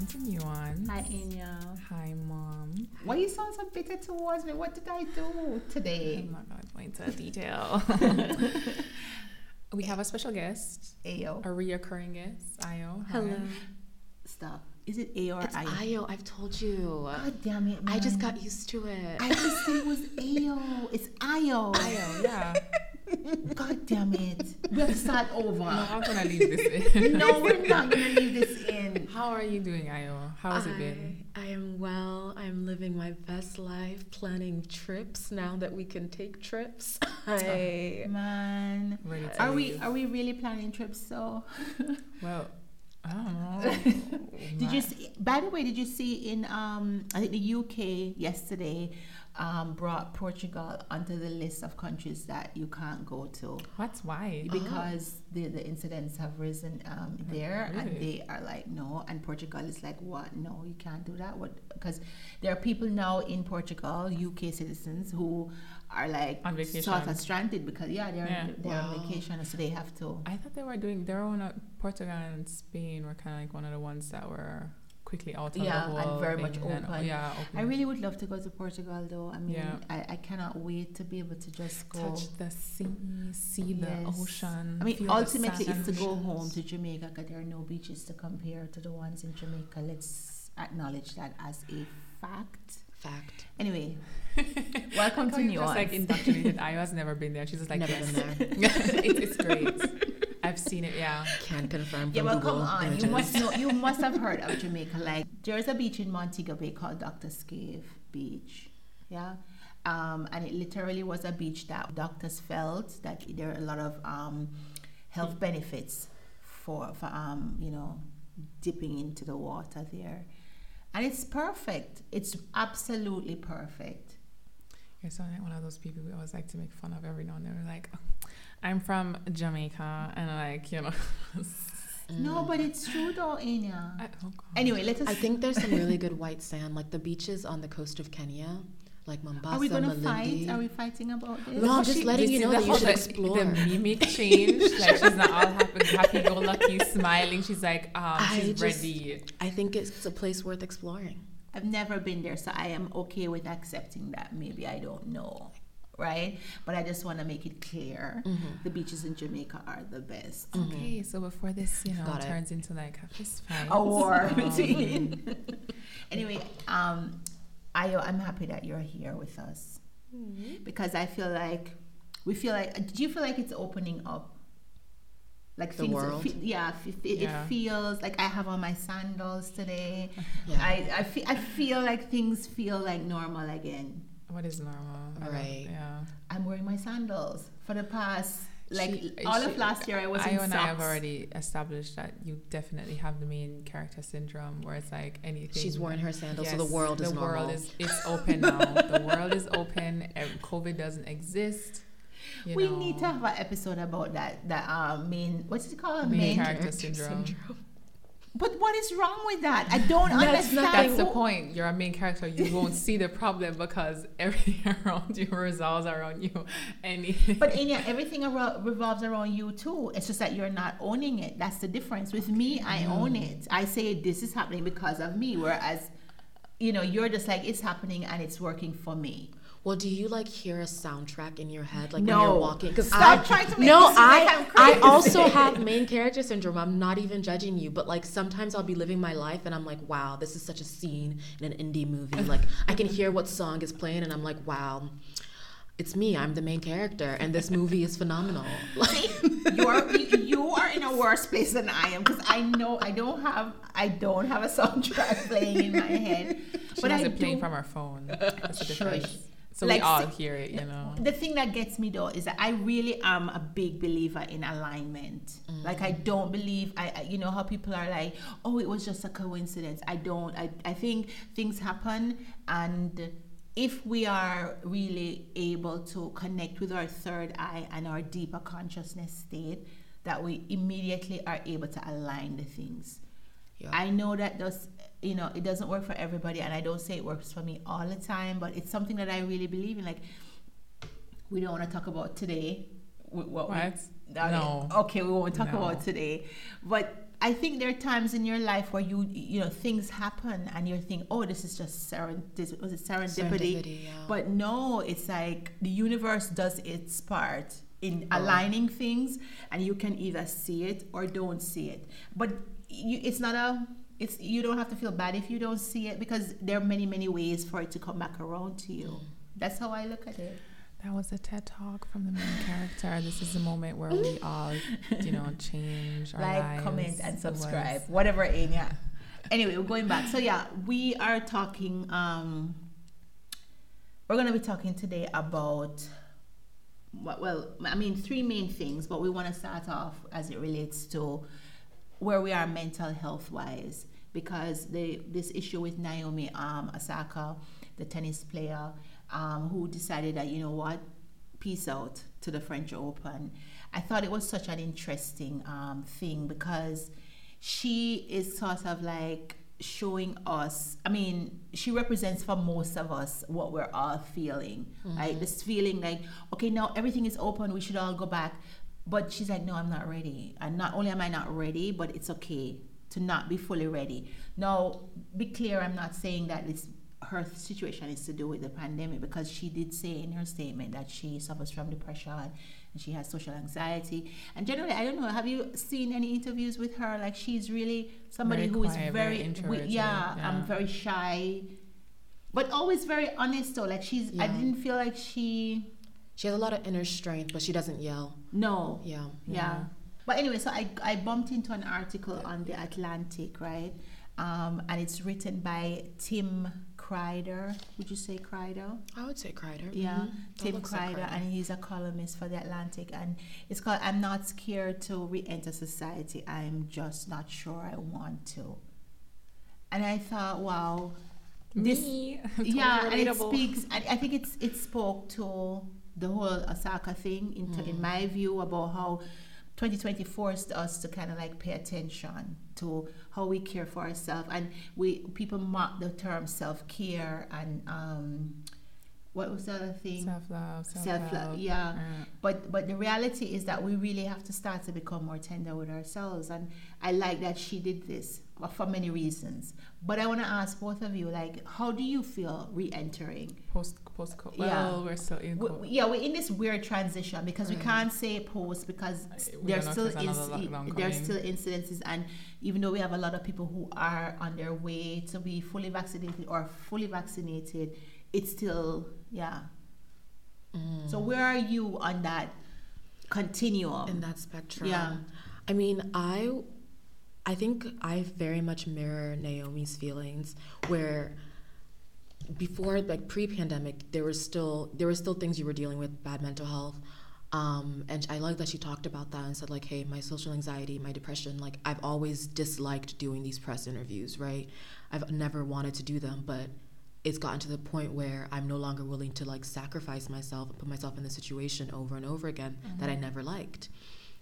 continue on. Hi, Anya. Hi, Mom. Why you sound so bitter towards me? What did I do today? I'm not going to go into detail. We have a special guest, Ayo. a reoccurring guest, Ayo. Hi. Hello. Stop. Is it A or It's I? Ayo. I've told you. God damn it, man. I just got used to it. I just said it was Ayo. It's Ayo. Ayo, yeah. God damn it. We have to start over. No, I'm going to leave this in. No, we're not going to leave this in. How are you doing, Ayo? How has it been? I am well. I'm living my best life, planning trips now that we can take trips. Man. Ready to Are leave. we really planning trips so? Well, I don't know. Did you see, by the way, did you see in I think the UK yesterday brought Portugal onto the list of countries that you can't go to What's why? because the incidents have risen there, and Really? they are like no, and Portugal is like, what? No, you can't do that. What? Because there are people now in Portugal, UK citizens, who are like On vacation. sort of stranded because they're Wow. on vacation, so they have to. I thought they were doing their own. Portugal and Spain were kind of like one of the ones that were quickly out of Yeah, the and whole very thing much open. open. I really would love to go to Portugal though. I mean, Yeah. I cannot wait to be able to just go. touch the sea, see the Yes. ocean. I mean, feel the ultimately, sand. it's to go home to Jamaica because there are no beaches to compare to the ones in Jamaica. Let's acknowledge that as a fact. Fact. Anyway, welcome to Just Nuance. like indoctrinated. I has never been there. She's just like, Never yes. been there. It's great. I've seen it. Yeah. Can confirm. Yeah, from well, Google come on. Images. You must know. You must have heard of Jamaica. Like, there's a beach in Montego Bay called Dr. Scave Beach. Yeah. And it literally was a beach that doctors felt that there are a lot of health benefits for dipping into the water there. And it's perfect. It's absolutely perfect. You're sounding like one of those people we always like to make fun of every now and then. We're like, I'm from Jamaica, and like, No, but it's true though, Anya. oh God. Anyway, let us. I think there's some really good white sand, like the beaches on the coast of Kenya, like Mombasa, Are we going to Malindi. fight? Are we fighting about this? No, I'm just letting you know that you should explore. The mimic change. Like, she's not all happy-go-lucky, smiling. She's like, she's ready. I think it's a place worth exploring. I've never been there, so I am okay with accepting that. Maybe I don't know, right? But I just want to make it clear the beaches in Jamaica are the best. Okay, so before this, Got it. turns into like a fist fight. A war between. Anyway, Ayo, I'm happy that you're here with us because I feel like do you feel like it's opening up? Like The things, world? It feels like I have on my sandals today. Yeah. I feel like things feel like normal again. What is normal? Right. Yeah. I'm wearing my sandals for the past She- all of last year. I was in Ayo and I have socks. already established that you definitely have the main character syndrome, where it's like anything. She's wearing her sandals, so the Yes, world is the normal. world it's open now. The world is open. COVID doesn't exist. We need to have an episode about that. Main, what's it called? Main Main. character syndrome. But what is wrong with that? I don't understand. That's the point. You're a main character. You won't see the problem because everything around you revolves around you. But Anya, everything revolves around you too. It's just that you're not owning it. That's the difference. With me, I own it. I say this is happening because of me. Whereas, you're just like, it's happening and it's working for me. Well, do you like hear a soundtrack in your head like No. when you're walking? Because Stop trying to make me seem like I'm I crazy. also have main character syndrome. I'm not even judging you, but like sometimes I'll be living my life and I'm like, wow, this is such a scene in an indie movie. Like I can hear what song is playing and I'm like, wow, it's me. I'm the main character, and this movie is phenomenal. Like, you are in a worse place than I am because I know I don't have a soundtrack playing in my head. But has it playing from her phone. That's the difference. So Like, we all hear it, The thing that gets me though is that I really am a big believer in alignment. Like I don't believe you know how people are like, oh, it was just a coincidence. I don't. I think things happen, and if we are really able to connect with our third eye and our deeper consciousness state, that we immediately are able to align the things. Yeah. I know that it doesn't work for everybody, and I don't say it works for me all the time, but it's something that I really believe in. Like, we don't want to talk about today. What? No. Okay, we won't talk about today. But I think there are times in your life where you know things happen and you're thinking, oh, this is just serendipity. Yeah. But no, it's like the universe does its part in aligning things, and you can either see it or don't see it. But you don't have to feel bad if you don't see it, because there are many ways for it to come back around to you. That's how I look at it. That was a TED Talk from the main character. This is the moment where we all, change our lives. Like, comment, and subscribe. Whatever, Anya. Anyway, we're going back. So, yeah, we are talking... we're going to be talking today about... three main things, but we want to start off as it relates to where we are mental health-wise. Because this issue with Naomi Osaka, the tennis player... who decided that, you know what, peace out to the French Open. I thought it was such an interesting thing, because she is sort of like showing us, she represents for most of us what we're all feeling, right? This feeling like, okay, now everything is open, we should all go back. But she's like, no, I'm not ready. And not only am I not ready, but it's okay to not be fully ready. Now, be clear, I'm not saying that her situation is to do with the pandemic, because she did say in her statement that she suffers from depression and she has social anxiety. And generally, I don't know, have you seen any interviews with her? Like, she's really somebody very who quiet, is very introverted. very shy, but always very honest though. Like, I didn't feel like she has a lot of inner strength, but she doesn't yell. No. Yeah. But anyway, so I bumped into an article on The Atlantic, right? And it's written by Tim Kreider. Would you say Kreider? I would say Kreider. Yeah, Tim Kreider, and he's a columnist for The Atlantic. And it's called "I'm Not Scared to Re-Enter Society. I'm Just Not Sure I Want to." And I thought, wow. Me. Totally and it relatable. speaks, I think it spoke to the whole Osaka thing, in my view, about how 2020 forced us to kind of like pay attention to how we care for ourselves, and people mock the term self-care and what was the other thing? Self-love. Yeah. But the reality is that we really have to start to become more tender with ourselves, and I like that she did this for many reasons. But I want to ask both of you, like, how do you feel re-entering? Post-COVID. Well, we're still in COVID. We're in this weird transition, because we can't say post, because there's still incidences, and even though we have a lot of people who are on their way to be fully vaccinated, it's still So where are you on that continuum? In that spectrum? Yeah. I think I very much mirror Naomi's feelings, where before, like pre-pandemic, there were still things you were dealing with, bad mental health. And I like that she talked about that and said, like, hey, my social anxiety, my depression, like, I've always disliked doing these press interviews, right? I've never wanted to do them, but it's gotten to the point where I'm no longer willing to, like, sacrifice myself and put myself in the situation over and over again that I never liked.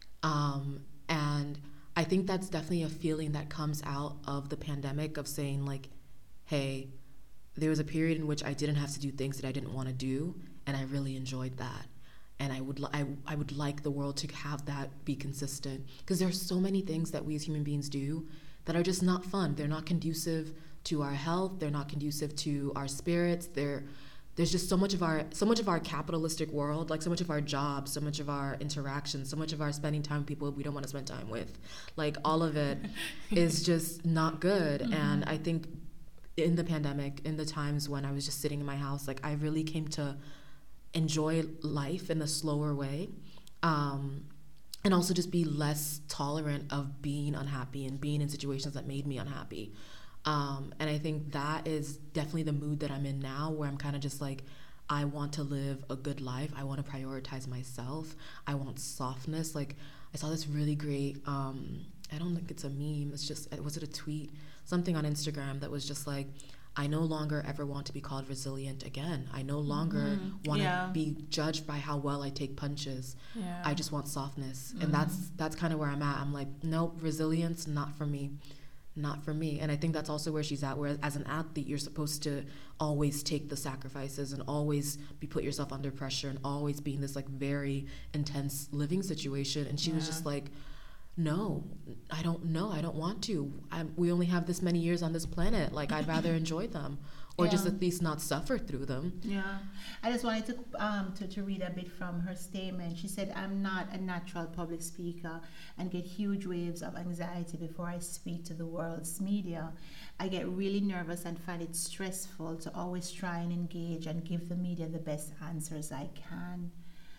And I think that's definitely a feeling that comes out of the pandemic, of saying, like, hey, there was a period in which I didn't have to do things that I didn't want to do, and I really enjoyed that. And I would like the world to have that be consistent, because there's so many things that we as human beings do that are just not fun. They're not conducive to our health. They're not conducive to our spirits. There's just so much of our capitalistic world, like so much of our jobs, so much of our interactions, so much of our spending time with people we don't want to spend time with. Like, all of it is just not good. And I think in the pandemic, in the times when I was just sitting in my house, like, I really came to enjoy life in a slower way, and also just be less tolerant of being unhappy and being in situations that made me unhappy. And I think that is definitely the mood that I'm in now, where I'm kind of just like, I want to live a good life. I want to prioritize myself. I want softness. Like, I saw this really great, I don't think it's a meme, was it a tweet? Something on Instagram that was just like, I no longer ever want to be called resilient again. I no longer want to be judged by how well I take punches. Yeah. I just want softness. And that's kind of where I'm at. I'm like, nope, resilience, not for me. Not for me. And I think that's also where she's at, where as an athlete, you're supposed to always take the sacrifices and always put yourself under pressure and always be in this, like, very intense living situation. And she was just like, no, I don't know. I don't want to. We only have this many years on this planet. Like, I'd rather enjoy them, or just Yeah. at least not suffer through them. Yeah, I just wanted to read a bit from her statement. She said, "I'm not a natural public speaker and get huge waves of anxiety before I speak to the world's media. I get really nervous and find it stressful to always try and engage and give the media the best answers I can."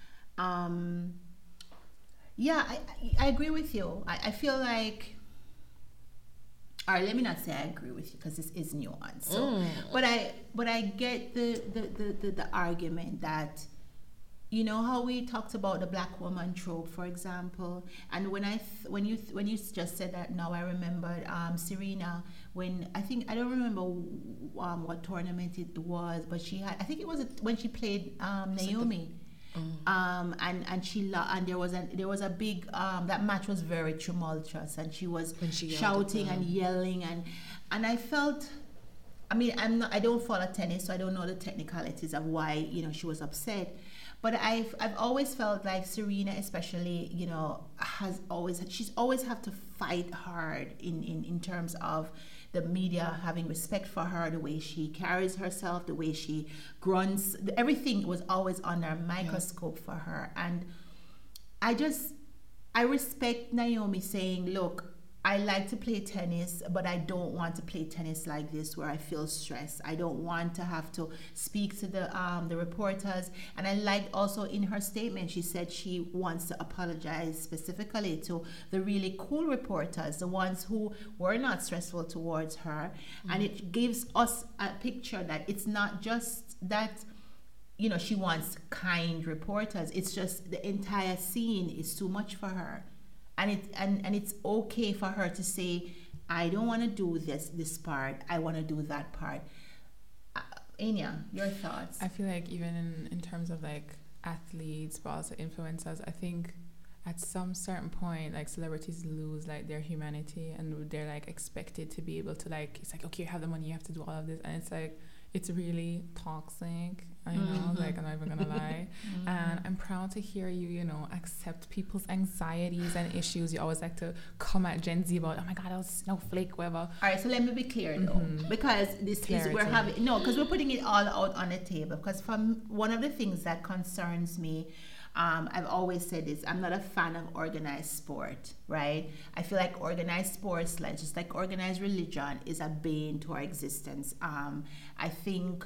Yeah, I agree with you. I feel like, all right, let me not say I agree with you because this is nuanced. So, but I get the argument that, you know how we talked about the black woman trope, for example, and when you just said that, now I remembered Serena, when I don't remember what tournament it was, but she had, I think it was when she played Naomi. And there was a big that match was very tumultuous, and she was shouting and yelling, and I felt, I mean, I don't follow tennis, so I don't know the technicalities of why she was upset, but I've always felt like Serena, especially, she's always have to fight hard in terms of the media having respect for her, the way she carries herself, the way she grunts, everything was always under a microscope for her. And I respect Naomi saying, look, I like to play tennis, but I don't want to play tennis like this where I feel stressed. I don't want to have to speak to the reporters. And I liked also in her statement, she said she wants to apologize specifically to the really cool reporters, the ones who were not stressful towards her. And it gives us a picture that it's not just that she wants kind reporters. It's just the entire scene is too much for her. And it's okay for her to say, I don't want to do this part, I want to do that part. Anya, your thoughts? I feel like even in terms of like athletes but also influencers, I think at some certain point, like, celebrities lose like their humanity, and they're like expected to be able to, like, it's like, okay, you have the money, you have to do all of this, and it's like, it's really toxic. I know, like, I'm not even gonna lie. And I'm proud to hear you, accept people's anxieties and issues. You always like to come at Gen Z about, oh my God, I was snowflake, whatever. All right, so let me be clear though, because we're putting it all out on the table. Because from one of the things that concerns me, I've always said this, I'm not a fan of organized sport, right? I feel like organized sports, like just like organized religion, is a bane to our existence. I think,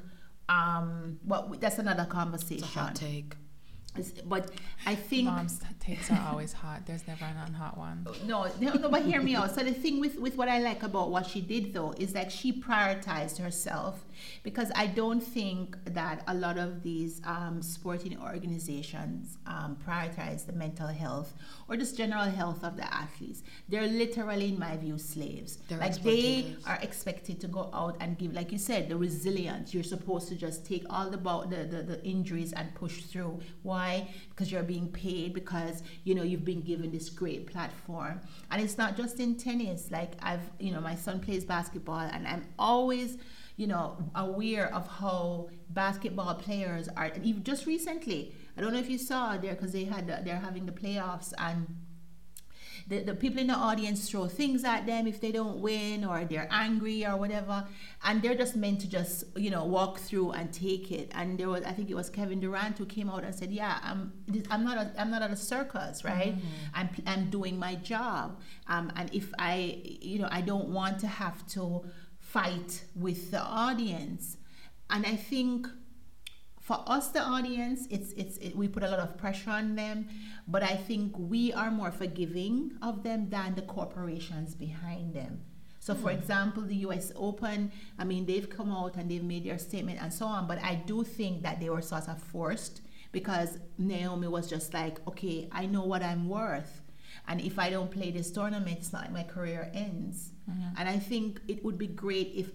that's another conversation. It's a hot take. But I think Mom's takes are always hot. There's never an unhot one. No, but hear me out. So the thing with what I like about what she did though is that she prioritized herself, because I don't think that a lot of these sporting organizations prioritize the mental health or just general health of the athletes. They're literally, in my view, slaves. They are expected to go out and give, like you said, the resilience. You're supposed to just take all the injuries and push through. Why? Because you're being paid, because you've been given this great platform. And it's not just in tennis. Like, my son plays basketball, and I'm always aware of how basketball players are. And even just recently, I don't know if you saw there, because they're having the playoffs, and the people in the audience throw things at them if they don't win, or they're angry or whatever, and they're just meant to just walk through and take it. And there was, I think it was Kevin Durant who came out and said, yeah, I'm not at a circus, right? I'm doing my job, and if I don't want to have to fight with the audience. And I think for us, the audience, we put a lot of pressure on them, but I think we are more forgiving of them than the corporations behind them. So, for example, the US Open, I mean, they've come out and they've made their statement and so on, but I do think that they were sort of forced, because Naomi was just like, okay, I know what I'm worth, and if I don't play this tournament, it's not like my career ends. And I think it would be great if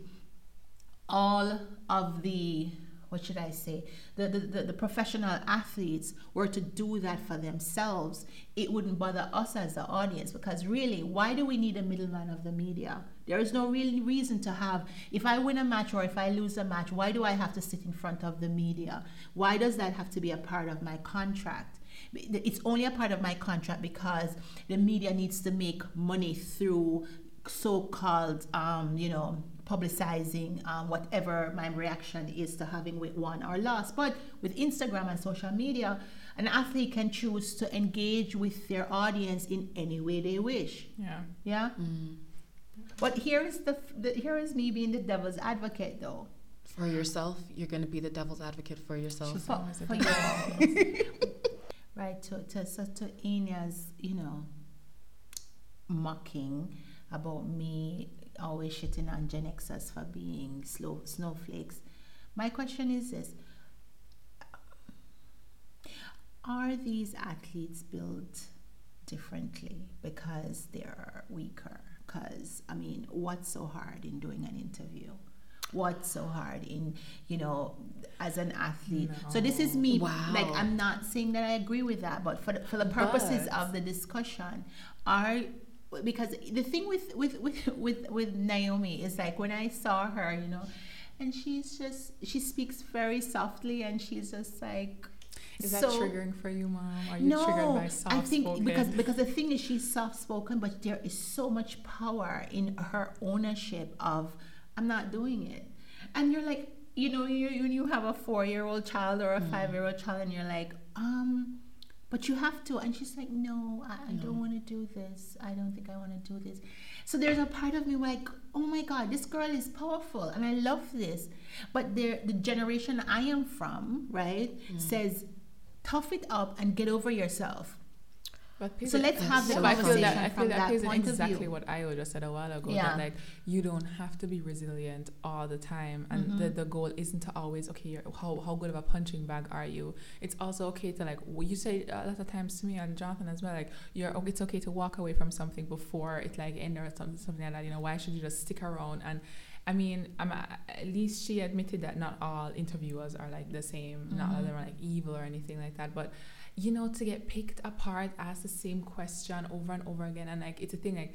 all of the, what should I say, the professional athletes were to do that for themselves. It wouldn't bother us as the audience, because really, why do we need a middleman of the media? There is no real reason to have, if I win a match or if I lose a match, why do I have to sit in front of the media? Why does that have to be a part of my contract? It's only a part of my contract because the media needs to make money through so-called, publicizing whatever my reaction is to having won or lost. But with Instagram and social media, an athlete can choose to engage with their audience in any way they wish. Yeah. But here is me being the devil's advocate, though. For yourself, you're going to be the devil's advocate for yourself. For yourself. Right. To Enya's, mocking about me always shitting on Gen Xers for being snowflakes. My question is this: are these athletes built differently because they're weaker? Because, what's so hard in doing an interview? What's so hard in, as an athlete? No. So this is me. Wow. Like, I'm not saying that I agree with that, but for the purposes of the discussion, because the thing with Naomi is like when I saw her, and she speaks very softly, and she's just like. Is that triggering for you, Mom? Are you triggered by soft-spoken? I think because the thing is she's soft-spoken, but there is so much power in her ownership of, I'm not doing it. And you're like, you have a 4-year-old child or a 5-year-old child, and you're like, but you have to. And she's like, no, I don't want to do this. I don't think I want to do this. So there's a part of me like, oh my God, this girl is powerful and I love this. But the generation I am from, right, says, tough it up and get over yourself. So let's have the conversation from that point of view. Exactly what Ayo just said a while ago. Yeah. That you don't have to be resilient all the time, and the goal isn't to always how good of a punching bag are you. It's also okay to you say a lot of times to me and Jonathan as well. It's okay to walk away from something before it end or something like that. Why should you just stick around? And at least she admitted that not all interviewers are the same. Not all of them are evil or anything like that. But to get picked apart, ask the same question over and over again, and it's a thing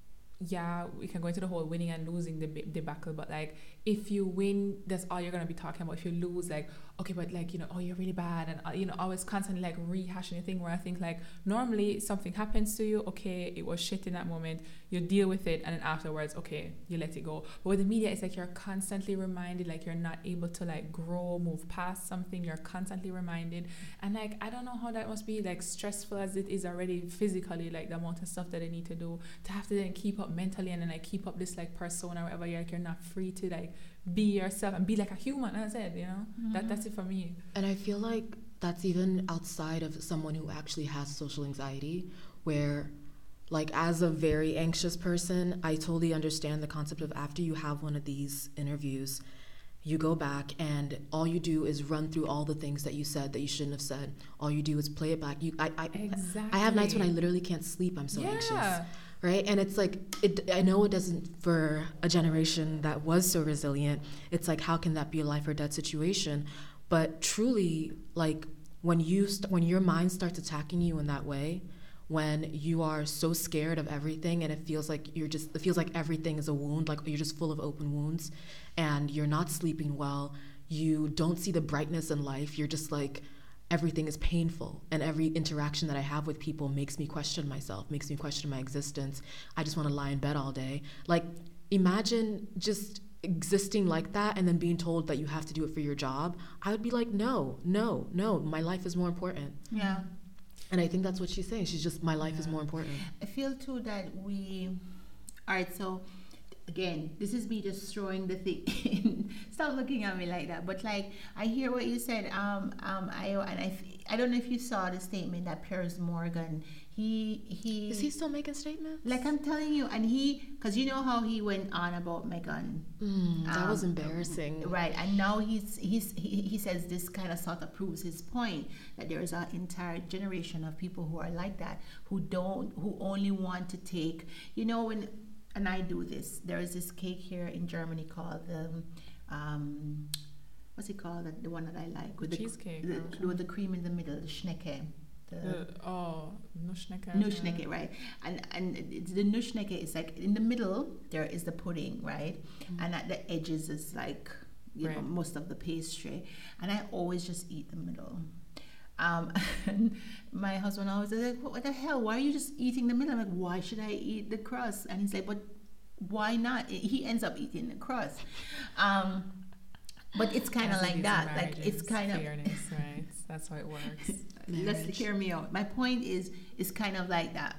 we can go into the whole winning and losing debacle, but if you win, that's all you're going to be talking about. If you lose, okay, but you're really bad, and always constantly rehashing the thing, where I think normally something happens to you, okay, it was shit in that moment, you deal with it, and then afterwards, okay, you let it go. But with the media, it's you're constantly reminded, you're not able to grow, move past something, you're constantly reminded, and I don't know how that must be stressful as it is already physically, the amount of stuff that they need to do, to have to then keep up mentally, and then keep up this persona or whatever. You're not free to be yourself and be a human. As I said, that's it for me. And I feel like that's even outside of someone who actually has social anxiety, where as a very anxious person, I totally understand the concept of after you have one of these interviews, you go back and all you do is run through all the things that you said that you shouldn't have said. All you do is play it back. Exactly. I have nights when I literally can't sleep. I'm so anxious. Right? And it's I know it doesn't, for a generation that was so resilient, it's how can that be a life or death situation? But truly, when your mind starts attacking you in that way, when you are so scared of everything and it feels like everything is a wound, you're just full of open wounds, and you're not sleeping well, you don't see the brightness in life, you're just everything is painful, and every interaction that I have with people makes me question myself, makes me question my existence. I just want to lie in bed all day. Imagine just existing like that and then being told that you have to do it for your job. I would be no, my life is more important. Yeah. And I think that's what she's saying. She's just, my life is more important. I feel too that all right, so again, this is me just throwing the thing in. Stop looking at me like that. But I hear what you said, Ayo, and I don't know if you saw the statement that Piers Morgan, he is he still making statements? I'm telling you, and because you know how he went on about Meghan. That was embarrassing. Right, and now he says this kind of sort of proves his point, that there is an entire generation of people who are like that, who only want to take, and I do this. There is this cake here in Germany called the, what's it called? The one that I like with cheesecake, with the cream in the middle, the Schnecke. Nussschnecke. Nussschnecke, right? And the Nussschnecke is in the middle there is the pudding, right? And at the edges is you know, most of the pastry. And I always just eat the middle. And my husband always is like, what the hell? Why are you just eating the middle? I'm like, why should I eat the crust? And he's like, but why not? He ends up eating the crust. But it's kind of like that. Like it's kind of fairness, right? That's how it works. Let's hear me out. My point is kind of like that.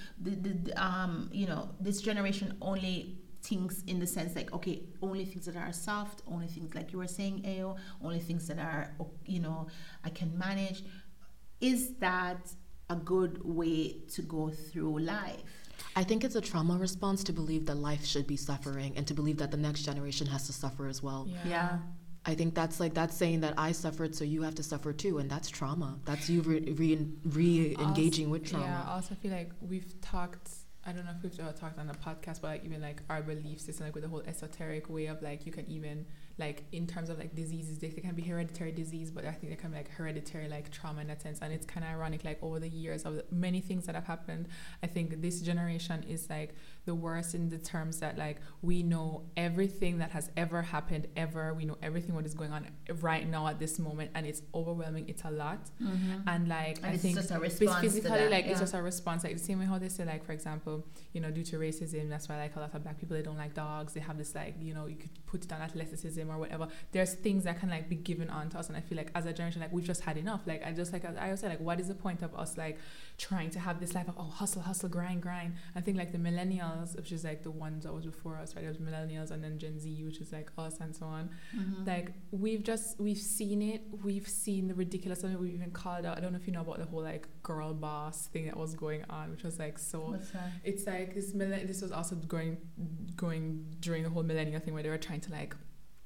This generation only thinks in the sense like, okay, only things that are soft, only things like you were saying, Ayo, only things that are, I can manage. Is that a good way to go through life? I think it's a trauma response to believe that life should be suffering and to believe that the next generation has to suffer as well. Yeah. I think that's saying that I suffered, so you have to suffer too, and that's trauma. That's you re-engaging with trauma. Yeah, I also feel like we've talked, I don't know if we've ever talked on a podcast, but like even like our belief system, like with the whole esoteric way of like, you can even like in terms of like diseases, they can be hereditary disease, but I think they can be like hereditary like trauma in that sense. And it's kind of ironic, like over the years of many things that have happened, I think this generation is like the worst in the terms that like we know everything that has ever happened ever. We know everything what is going on right now at this moment, and it's overwhelming. It's a lot. Mm-hmm. And like and I it's think just a response physically to that, like it's just a response, like the same way how they say like, for example, due to racism, that's why like a lot of black people, they don't like dogs. They have this like, you could put it on athleticism or whatever. There's things that can like be given on to us, and I feel like as a generation, like we've just had enough. Like I always say, like, what is the point of us like trying to have this life of hustle, grind? I think like the millennials, which is like the ones that was before us, right? There's millennials and then Gen Z, which is like us and so on. Mm-hmm. Like we've seen it. We've seen the ridiculous of it. We've even called out. I don't know if you know about the whole like girl boss thing that was going on, which was like so. What's that? It's like this was also going during the whole millennial thing where they were trying to like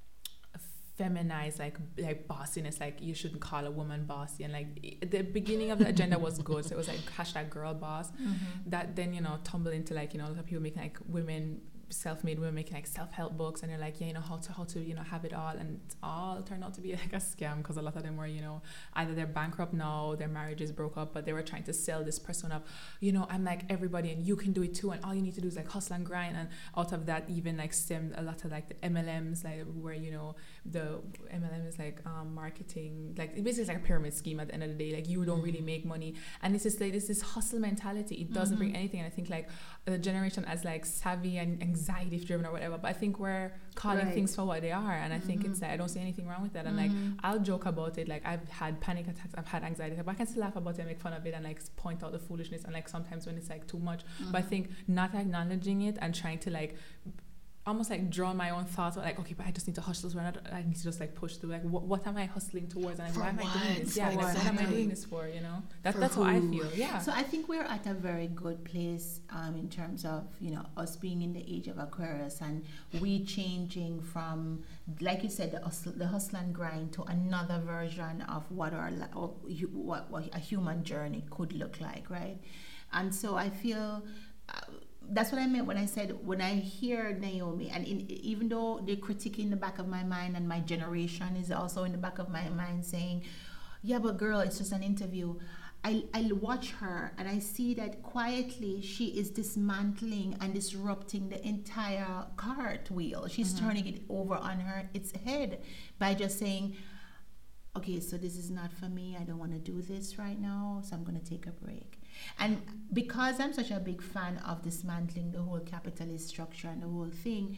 feminize like bossiness, like you shouldn't call a woman bossy, and like the beginning of the agenda was good, so it was like hashtag girl boss. Mm-hmm. That then tumbled into like a lot of people making like self-made women making like self-help books, and they're like how to have it all, and it all turned out to be like a scam, because a lot of them were either they're bankrupt now, their marriages broke up, but they were trying to sell this persona of I'm like everybody and you can do it too, and all you need to do is like hustle and grind. And out of that even like stemmed a lot of like the MLMs, like where the MLM is like marketing, like it basically is like a pyramid scheme at the end of the day. Like you don't really make money, and this is like this hustle mentality. It doesn't bring anything. And I think like the generation as like savvy and anxiety driven or whatever, but I think we're calling things for what they are, and I think it's like I don't see anything wrong with that. And like I'll joke about it, like I've had panic attacks, I've had anxiety attacks, but I can still laugh about it and make fun of it and like point out the foolishness, and like sometimes when it's like too much, but I think not acknowledging it and trying to like almost like draw my own thoughts about like, okay, but I just need to hustle, so I need to just like push through, like what am I hustling towards, and like, why am I doing this? Yeah, like, what am I doing this for? That's how I feel. Yeah. So I think we're at a very good place in terms of us being in the age of Aquarius, and we changing from, like you said, the hustle and grind to another version of what a human journey could look like, right? And so I feel. That's what I meant when I said, when I hear Naomi, and even though they're critiquing in the back of my mind, and my generation is also in the back of my mind saying, yeah, but girl, it's just an interview. I watch her and I see that quietly she is dismantling and disrupting the entire cartwheel. She's turning it over on its head by just saying, okay, so this is not for me. I don't want to do this right now, so I'm going to take a break. And because I'm such a big fan of dismantling the whole capitalist structure and the whole thing,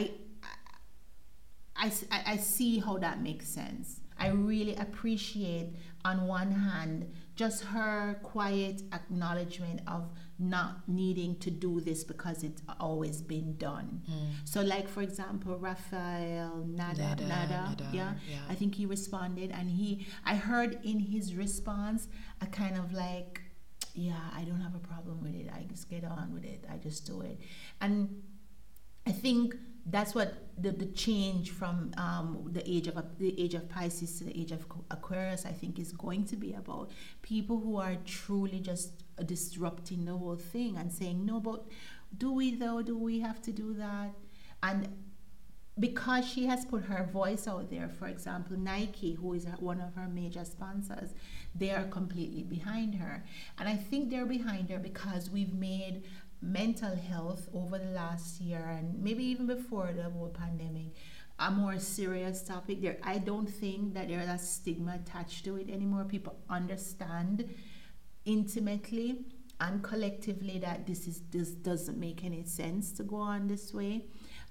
I see how that makes sense. I really appreciate, on one hand, just her quiet acknowledgement of not needing to do this because it's always been done. So like, for example, Rafael Nada, yeah, I think he responded, and I heard in his response a kind of like, yeah, I don't have a problem with it. I just get on with it. I just do it. And I think that's what the change from the age of Pisces to the age of Aquarius, I think, is going to be about. People who are truly just disrupting the whole thing and saying, no, but do we though? Do we have to do that? And because she has put her voice out there, for example, Nike, who is one of her major sponsors, they are completely behind her. And I think they're behind her because we've made mental health over the last year, and maybe even before the whole pandemic, a more serious topic. There, I don't think that there's a stigma attached to it anymore. People understand intimately and collectively that this doesn't make any sense to go on this way.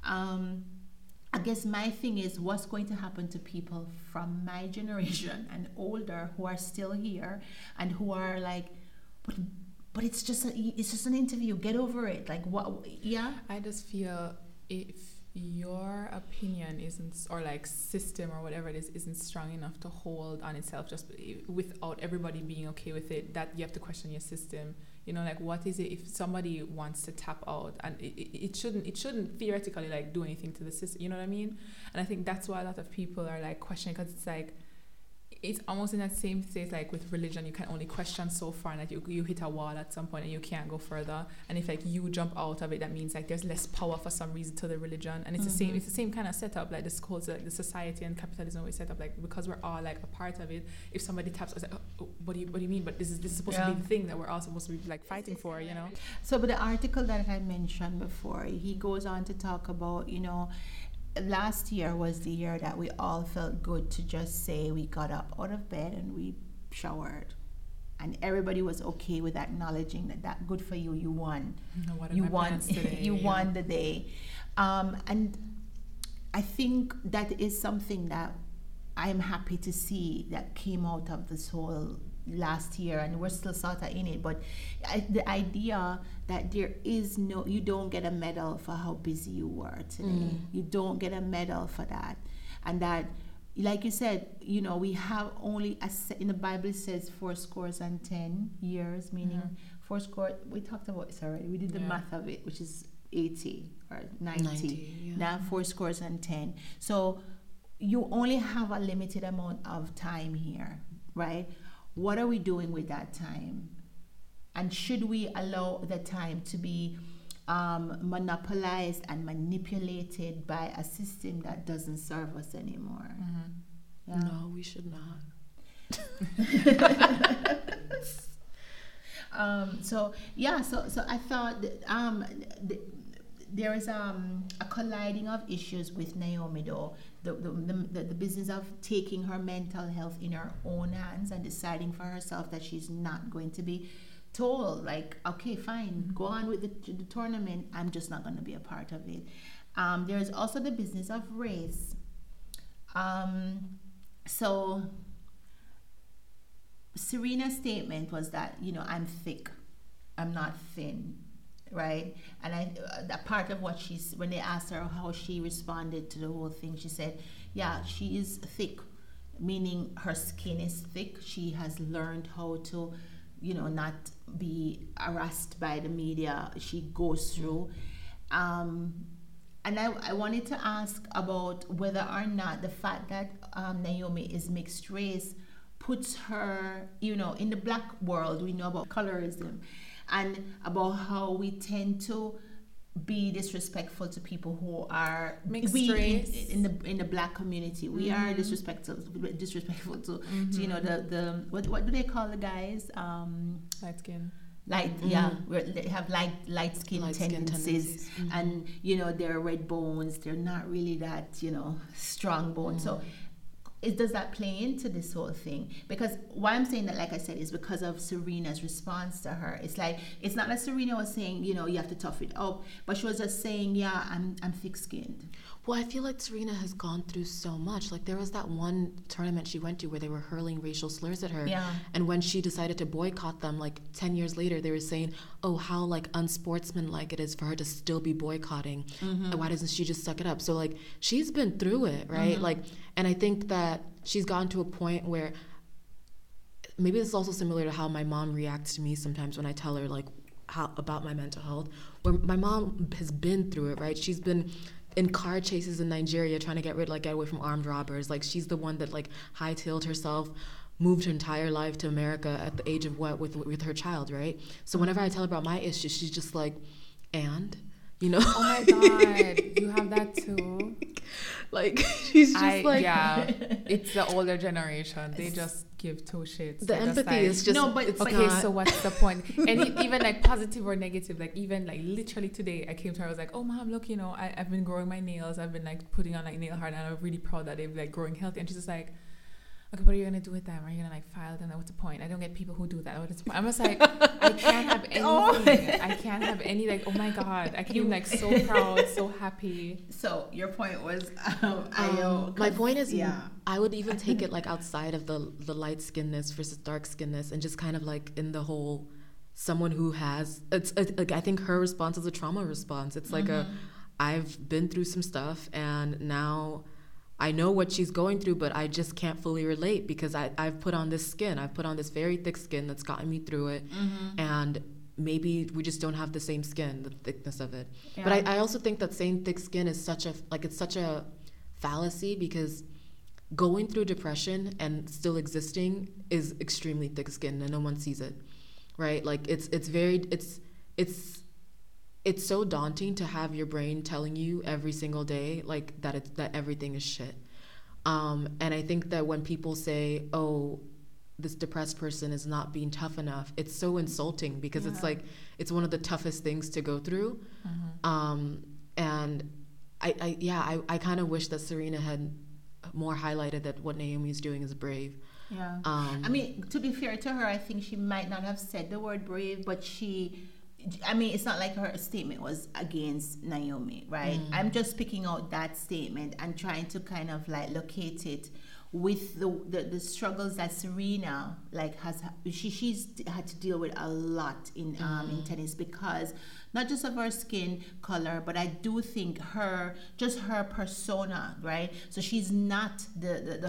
I guess my thing is, what's going to happen to people from my generation and older who are still here and who are like, but it's just an interview. Get over it. Like what? Yeah. I just feel if your opinion isn't, or like system or whatever it is, isn't strong enough to hold on itself just without everybody being okay with it, that you have to question your system. You know, like what is it if somebody wants to tap out, and it shouldn't theoretically like do anything to the system, you know what I mean? And I think that's why a lot of people are like questioning, because it's like, it's almost in that same state like with religion. You can only question so far, and like you hit a wall at some point and you can't go further. And if like you jump out of it, that means like there's less power for some reason to the religion. And it's the same kind of setup, like this whole like the society and capitalism we set up, like because we're all like a part of it. If somebody taps us, like, oh, what do you mean? But this is supposed to be the thing that we're all supposed to be like fighting for, you know? So, but the article that I mentioned before, he goes on to talk about, you know, last year was the year that we all felt good to just say we got up out of bed and we showered, and everybody was okay with acknowledging that good for you, you won. You won today, you won the day. And I think that is something that I'm happy to see that came out of this whole last year, and we're still sort of in it, but the idea that there is no, you don't get a medal for how busy you were today. You don't get a medal for that. And that, like you said, you know, we have only in the Bible it says 10 years, meaning we talked about this already, we did the math of it, which is 80 or 90. Now 10. So you only have a limited amount of time here, right? What are we doing with that time? And should we allow the time to be monopolized and manipulated by a system that doesn't serve us anymore? Yeah. No, we should not. So I thought that, there is a colliding of issues with Naomi though. The business of taking her mental health in her own hands and deciding for herself that she's not going to be told, like, okay, fine, go on with the tournament, I'm just not going to be a part of it. There's also the business of race. So Serena's statement was that, you know, I'm thick, I'm not thin. Right, and that part of what when they asked her how she responded to the whole thing, she said, yeah, she is thick, meaning her skin is thick. She has learned how to, you know, not be harassed by the media she goes through. And I wanted to ask about whether or not the fact that Naomi is mixed race puts her, you know, in the black world, we know about colorism, and about how we tend to be disrespectful to people who are mixed race in the black community. We are disrespectful to you know, the what do they call the guys? Light skin. They have light skin tendencies. And you know, they're red bones. They're not really that, you know, strong bones. So does that play into this whole thing? Because why I'm saying that, like I said, is because of Serena's response to her. It's like, it's not that Serena was saying, you know, you have to tough it up, but she was just saying, yeah, I'm thick-skinned. Well, I feel like Serena has gone through so much. Like, there was that one tournament she went to where they were hurling racial slurs at her. Yeah. And when she decided to boycott them, like 10 years later, they were saying, oh, how like unsportsmanlike it is for her to still be boycotting. And why doesn't she just suck it up? So like, she's been through it, right? Like, and I think that she's gotten to a point where maybe this is also similar to how my mom reacts to me sometimes when I tell her like how about my mental health. Where my mom has been through it, right? She's been in car chases in Nigeria trying to get away from armed robbers. Like, she's the one that like hightailed herself, moved her entire life to America at the age of what with her child, right? So whenever I tell her about my issues, she's just like, and you know. Oh my God, you have that too. Like she's just like yeah, it's the older generation. They just give two shits. The They're empathy like, is just No, but- it's okay, not- so what's the point? And even like positive or negative, like even like literally today, I came to her, I was like, oh mom, look, you know, I've been growing my nails. I've been like putting on like nail art, and I'm really proud that they've like growing healthy. And she's just like, okay, what are you gonna do with them? Are you gonna like file them? Like, what's the point? I don't get people who do that. What's the point? I'm just like, I can't have anything. I can't have any like, oh my God, I came like so proud, so happy. So your point was, my point is, yeah. I would even take it like outside of the light skinness versus dark skinness, and just kind of like in the whole, someone who has like, I think her response is a trauma response. It's like I've been through some stuff, and now I know what she's going through, but I just can't fully relate because I've put on this skin. I've put on this very thick skin that's gotten me through it. And maybe we just don't have the same skin, the thickness of it. Yeah. But I also think that saying thick skin is such a fallacy, because going through depression and still existing is extremely thick skin and no one sees it, right? Like it's so daunting to have your brain telling you every single day like that everything is shit. And I think that when people say, oh, this depressed person is not being tough enough, it's so insulting, because it's like, it's one of the toughest things to go through. And I kind of wish that Serena had more highlighted that what Naomi's doing is brave. Yeah. I mean, to be fair to her, I think she might not have said the word brave, but it's not like her statement was against Naomi, right? I'm just picking out that statement and trying to kind of like locate it with the struggles that Serena like she's had to deal with a lot in tennis, because not just of her skin color, but I do think her persona, right? So she's not the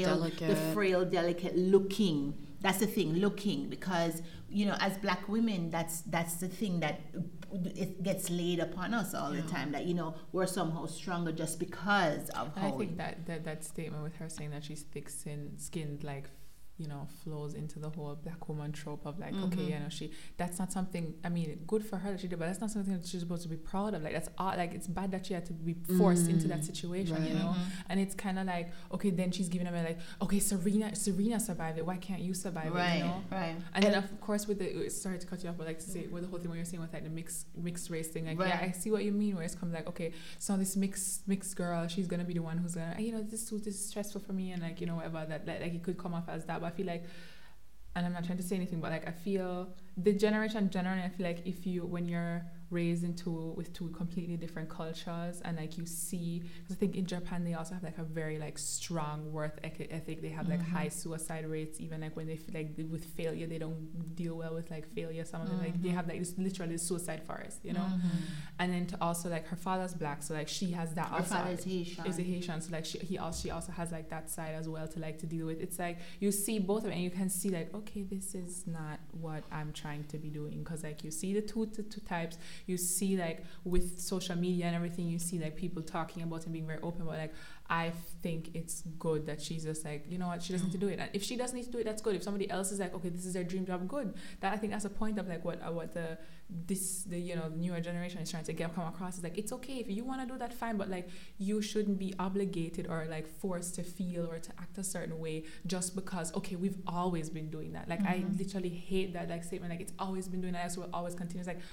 frail, delicate looking. That's the thing, looking, because you know, as Black women, that's the thing that it gets laid upon us all the time, that, you know, we're somehow stronger just because of how. I think that statement with her saying that she's thick-skinned, like, you know, flows into the whole Black woman trope of like, okay, you know, that's not something, I mean, good for her that she did, but that's not something that she's supposed to be proud of. Like, that's odd. Like, it's bad that she had to be forced into that situation, right. You know? And it's kind of like, okay, then she's giving them like, okay, Serena survived it. Why can't you survive it, you know? Right. And then, of course, sorry to cut you off, but like to say, with the whole thing where you're saying with like the mixed race thing, like, yeah, I see what you mean, where it's come like, okay, so this mixed girl, she's going to be the one who's going to, you know, this is stressful for me, and like, you know, whatever, that like it could come off as that. But I feel like, and I'm not trying to say anything, but like I feel the generation generally, I feel like when you're raised with two completely different cultures, and like you see, because I think in Japan they also have like a very like strong work ethic. They have like high suicide rates, even like when they feel like with failure, they don't deal well with like failure. Some of them like they have like this literally suicide forest, you know. And then to also like her father's Black, so like she has that. Her father is a Haitian, so like she also has like that side as well to deal with. It's like you see both of it, and you can see like, okay, this is not what I'm trying to be doing, because like you see the two types. You see like with social media and everything, you see like people talking about and being very open, but like I think it's good that she's just like, you know what, she doesn't need to do it. And if she doesn't need to do it, that's good. If somebody else is like, okay, this is their dream job, good. That I think that's a point of like what the you know, newer generation is trying to come across, is like, it's okay if you want to do that, fine, but like you shouldn't be obligated or like forced to feel or to act a certain way just because, okay, we've always been doing that. Like I literally hate that like statement, like it's always been doing that, so we'll always continue. It's like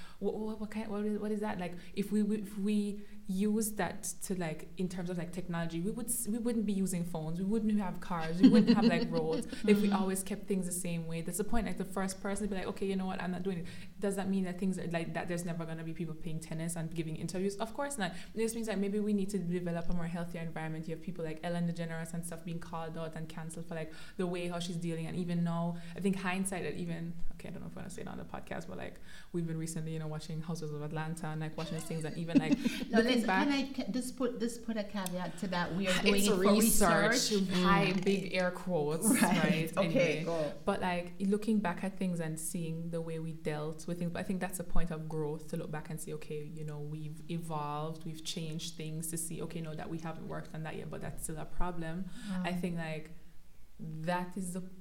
what is that? Like if we use that to like in terms of like technology, we wouldn't be using phones, we wouldn't have cars, we wouldn't have like roads if we always kept things the same way. That's the point. Like the first person to be like, okay, you know what, I'm not doing it. Does that mean that things are like that there's never going to be people playing tennis and giving interviews? Of course not. This means that maybe we need to develop a more healthier environment. You have people like Ellen DeGeneres and stuff being called out and cancelled for like the way how she's dealing. And even now, I think hindsight, that even, okay, I don't know if I want to say it on the podcast, but like we've been recently, you know, watching Houses of Atlanta and like watching these things, and even like looking back. Can I just put a caveat to that? We are doing it's it for research. High big air quotes, right? Okay, anyway. go. But like looking back at things and seeing the way we dealt with things, but I think that's a point of growth, to look back and see, okay, you know, we've evolved, we've changed things, to see, okay, no, that we haven't worked on that yet, but that's still a problem. I think like that is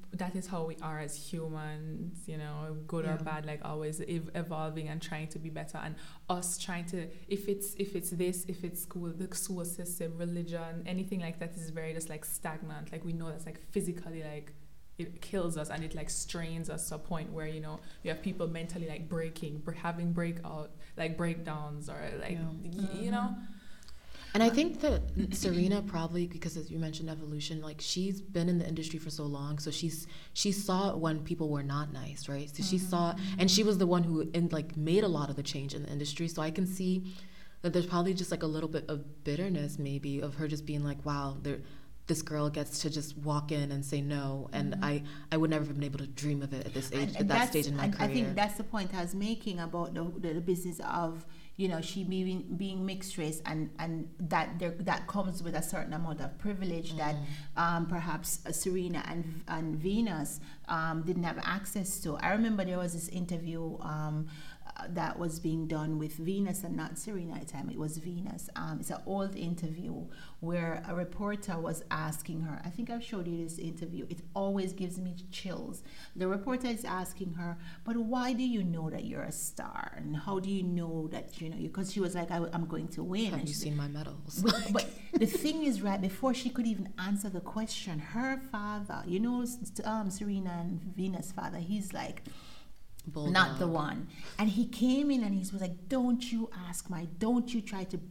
that is how we are as humans, you know, good or bad, like always evolving and trying to be better, and us trying to, if it's school, the school system, religion, anything like that is very just like stagnant. Like we know that's like physically, like it kills us and it like strains us to a point where, you know, you have people mentally like having breakdowns or like you know. And I think that Serena probably, because as you mentioned evolution, like she's been in the industry for so long, so she saw it when people were not nice, right? So she saw, and she was the one who made a lot of the change in the industry. So I can see that there's probably just like a little bit of bitterness maybe of her just being like, wow, this girl gets to just walk in and say no, and I would never have been able to dream of it at this age, at that stage in my career. I think that's the point I was making about the business of, you know, she being mixed race, and that comes with a certain amount of privilege that perhaps Serena and Venus didn't have access to. I remember there was this interview that was being done with Venus and not Serena at the time. It was Venus. It's an old interview where a reporter was asking her, I think I've showed you this interview, it always gives me chills. The reporter is asking her, but why do you know that you're a star, and how do you know that, you know, because she was like, I'm going to win. Have you seen my medals? But the thing is, right before she could even answer the question, her father, you know, Serena and Venus' father, he's like, Bulldog. Not the one. And he came in and he was like, don't you try to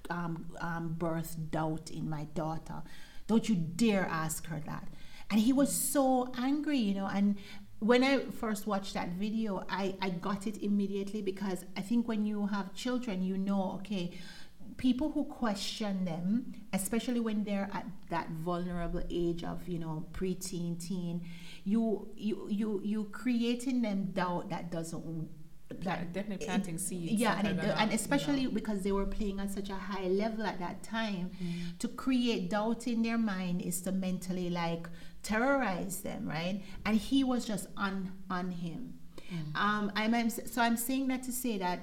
birth doubt in my daughter. Don't you dare ask her that. And he was so angry, you know. And when I first watched that video, I got it immediately, because I think when you have children, you know, okay, people who question them, especially when they're at that vulnerable age of, you know, preteen, teen, you creating them doubt that doesn't, that definitely planting seeds. Yeah, and especially, you know, because they were playing at such a high level at that time, to create doubt in their mind is to mentally like terrorize them, right? And he was just on him. I'm saying that to say that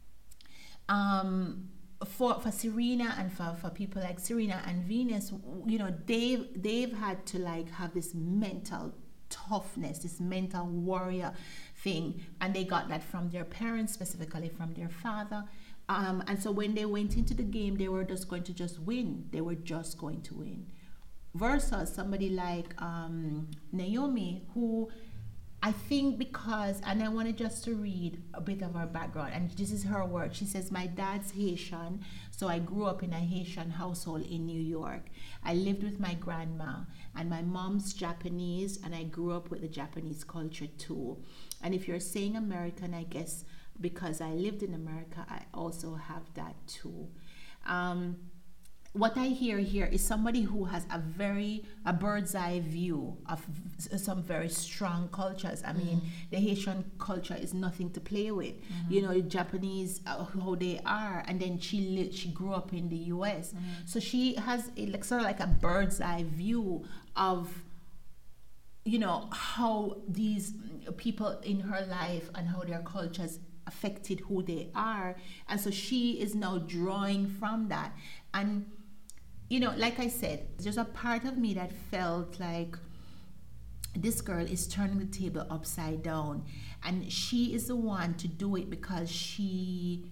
for Serena and for people like Serena and Venus, you know, they've had to like have this mental toughness, this mental warrior thing, and they got that from their parents, specifically from their father. And so when they went into the game, they were just going to win. They were just going to win. Versus somebody like Naomi, who I think because, and I wanted just to read a bit of her background, and this is her word. She says, my dad's Haitian, so I grew up in a Haitian household in New York. I lived with my grandma, and my mom's Japanese, and I grew up with the Japanese culture too. And if you're saying American, I guess because I lived in America, I also have that too. What I hear here is somebody who has a bird's eye view of some very strong cultures. I mean, the Haitian culture is nothing to play with. You know, the Japanese, how they are, and then she grew up in the U.S. So she has sort of like a bird's eye view of, you know, how these people in her life and how their cultures affected who they are. And so she is now drawing from that. And you know, like I said, there's a part of me that felt like this girl is turning the table upside down, and she is the one to do it because she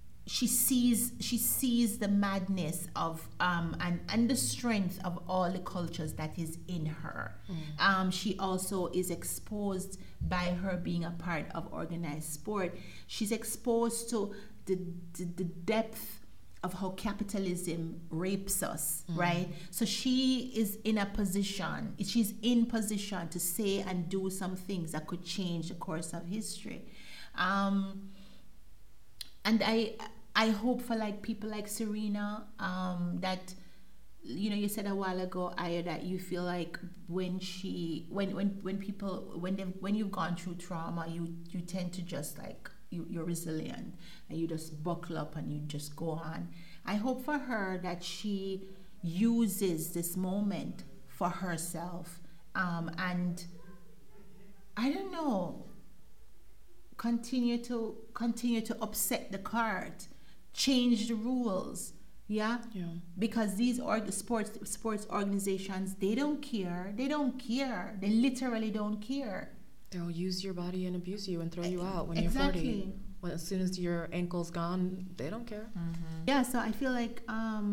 sees the madness of and the strength of all the cultures that is in her. She also is exposed by her being a part of organized sport. She's exposed to the depth of how capitalism rapes us, right? So she's in position to say and do some things that could change the course of history. And I hope for like people like Serena, that, you know, you said a while ago, Aya, that you feel like when you've gone through trauma, you tend to just like, you're resilient and you just buckle up and you just go on. I hope for her that she uses this moment for herself, and I don't know, continue to upset the cart, change the rules, Yeah, Yeah. because these sports organizations, they don't care. They don't care. They literally don't care. They'll use your body and abuse you and throw you out when Exactly. you're 40. When, as soon as your ankle's gone, they don't care. Yeah, so I feel like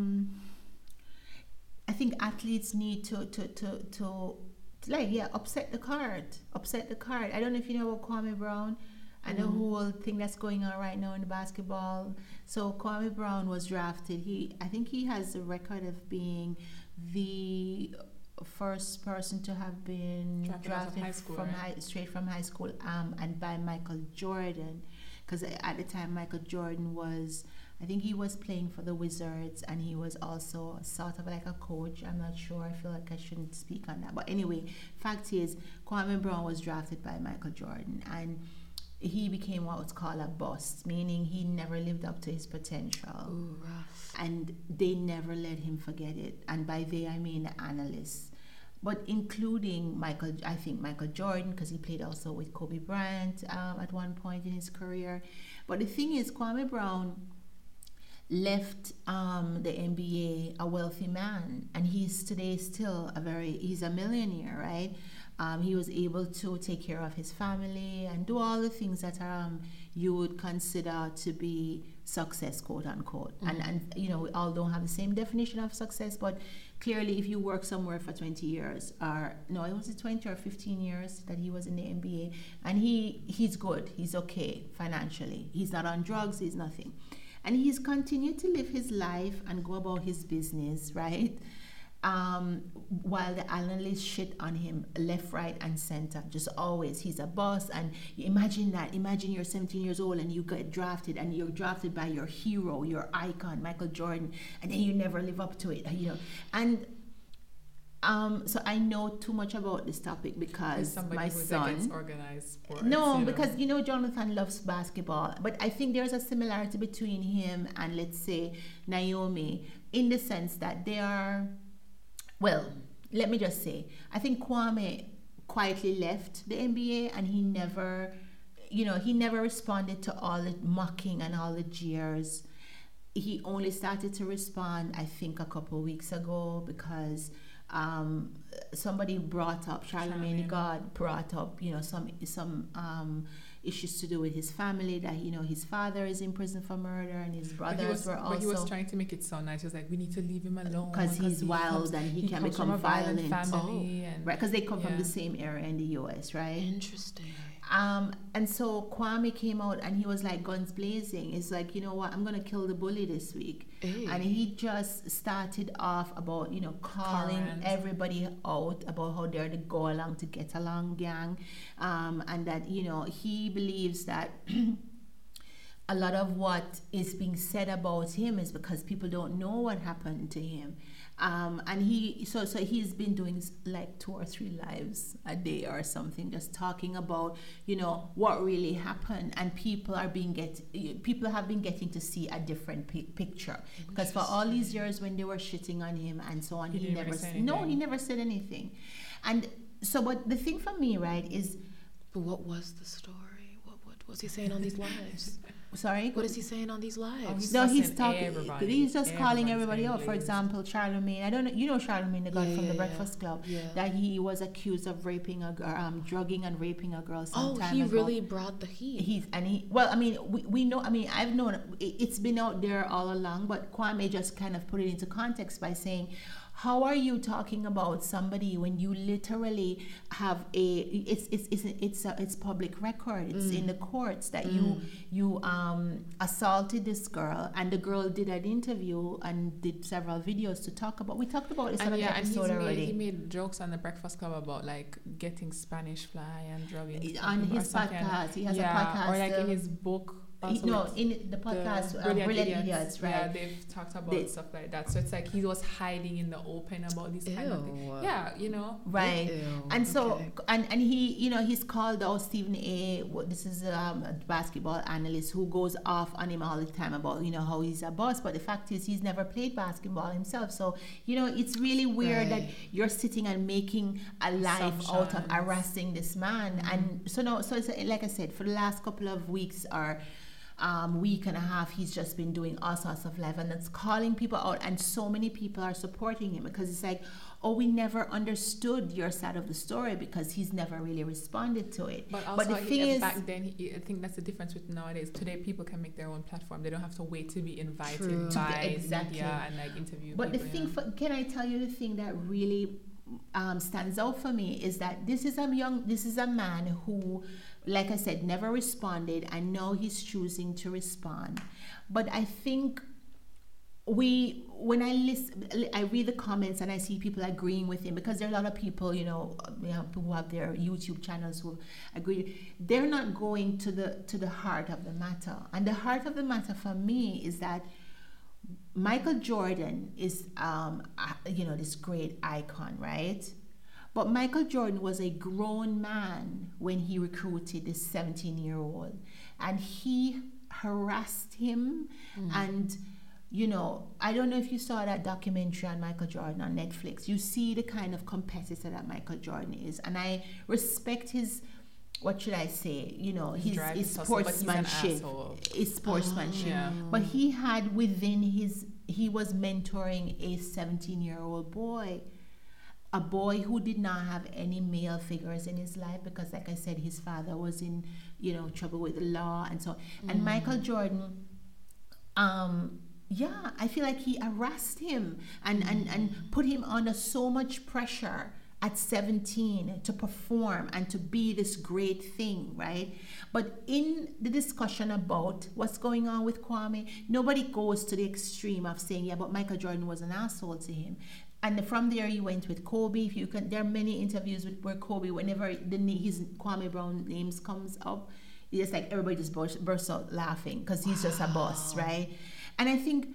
I think athletes need to like, yeah, upset the card. I don't know if you know about Kwame Brown and the whole thing that's going on right now in the basketball. So Kwame Brown was drafted. I think he has the record of being the first person to have been Drafted out of drafted high school, from right? straight from high school, and by Michael Jordan, because at the time Michael Jordan was, I think he was playing for the Wizards, and he was also sort of like a coach. I'm not sure. I feel like I shouldn't speak on that. But anyway, fact is, Kwame Brown was drafted by Michael Jordan, and he became what's called a bust, meaning he never lived up to his potential. Ooh, rough. And they never let him forget it. And by they, I mean the analysts. But including Michael Jordan, because he played also with Kobe Bryant at one point in his career. But the thing is, Kwame Brown left the NBA a wealthy man, and he's today still he's a millionaire, right? He was able to take care of his family and do all the things that you would consider to be success, quote unquote. And you know, we all don't have the same definition of success, but clearly if you work somewhere for 20 years, or no, it was 20 or 15 years that he was in the NBA, and he's good, he's okay financially, he's not on drugs, he's nothing. And he's continued to live his life and go about his business, right? While the analysts shit on him left, right, and center. Just always, he's a boss. And imagine that. Imagine you're 17 years old and you get drafted, and you're drafted by your hero, your icon, Michael Jordan, and then you never live up to it, you know. And so I know too much about this topic because my son against organized sports. No, because you know Jonathan loves basketball, but I think there's a similarity between him and, let's say, Naomi, in the sense that they are, well, let me just say, I think Kwame quietly left the NBA, and he never responded to all the mocking and all the jeers. He only started to respond, I think, a couple of weeks ago, because somebody brought up, Charlamagne God brought up, you know, some issues to do with his family, that, you know, his father is in prison for murder, and his brothers were also. But he was trying to make it sound nice. He was like, we need to leave him alone because he's wild and he can become violent. Family and, right, because they come from the same area in the US, right? Interesting. And so Kwame came out and he was like guns blazing. It's like, you know what, I'm gonna kill the bully this week. Ew. And he just started off about, you know, calling everybody out about how they're the go along to get along gang, and that, you know, he believes that a lot of what is being said about him is because people don't know what happened to him. And so he's been doing like 2 or 3 lives a day or something, just talking about, you know, what really happened, and people have been getting to see a different picture, because for all these years when they were shitting on him and so on, he never said anything. And so, but the thing for me, right, is, but what was the story? What was he saying on these lives? Sorry? What is he saying on these lives? No, he's talking. He's just calling everybody out. For example, Charlamagne. I don't know. You know Charlamagne, the guy from the Breakfast Club. Yeah. That he was accused of raping drugging and raping a girl some time ago. Really brought the heat. Well, I mean, we know. I mean, I've known it's been out there all along. But Kwame just kind of put it into context by saying, how are you talking about somebody when you literally have it's public record, it's in the courts that you assaulted this girl, and the girl did an interview and did several videos to talk about. We talked about this on an episode already. He made jokes on the Breakfast Club about like getting Spanish fly and drugging on his podcast. He has a podcast, or like in his book. In the podcast, Brilliant Idiots, right? Yeah, they've talked about stuff like that. So it's like he was hiding in the open about these kind of things. Yeah, you know. Right. And so, and he, you know, he's called out Stephen A. This is a basketball analyst who goes off on him all the time about, you know, how he's a boss. But the fact is, he's never played basketball himself. So, you know, it's really weird that you're sitting and making a life out of harassing this man. And so it's like I said, for the last couple of weeks or week and a half, he's just been doing all sorts of live, and it's calling people out, and so many people are supporting him because it's like, oh, we never understood your side of the story because he's never really responded to it. But also, the thing is, back then, I think that's the difference with nowadays. Today, people can make their own platform. They don't have to wait to be invited True. by media and like interview but people. the thing, can I tell you the thing that really stands out for me is that this is a man who, like I said, never responded, and now he's choosing to respond. But I think when I read the comments and I see people agreeing with him, because there are a lot of people, people who have their YouTube channels who agree. They're not going to the heart of the matter, and the heart of the matter for me is that Michael Jordan is, this great icon, right? But Michael Jordan was a grown man when he recruited this 17-year-old, and he harassed him. And, I don't know if you saw that documentary on Michael Jordan on Netflix. You see the kind of competitor that Michael Jordan is. And I respect his, what should I say, his sportsmanship. His sportsmanship. Yeah. But he had he was mentoring a 17-year-old boy. A boy who did not have any male figures in his life because, like I said, his father was in, trouble with the law and so. And Michael Jordan, I feel like he harassed him and put him under so much pressure at 17 to perform and to be this great thing, right? But in the discussion about what's going on with Kwame, nobody goes to the extreme of saying, yeah, but Michael Jordan was an asshole to him. And from there, you went with Kobe. There are many interviews where Kobe, whenever his Kwame Brown names comes up, it's like everybody just bursts out laughing because he's just a boss, right? And I think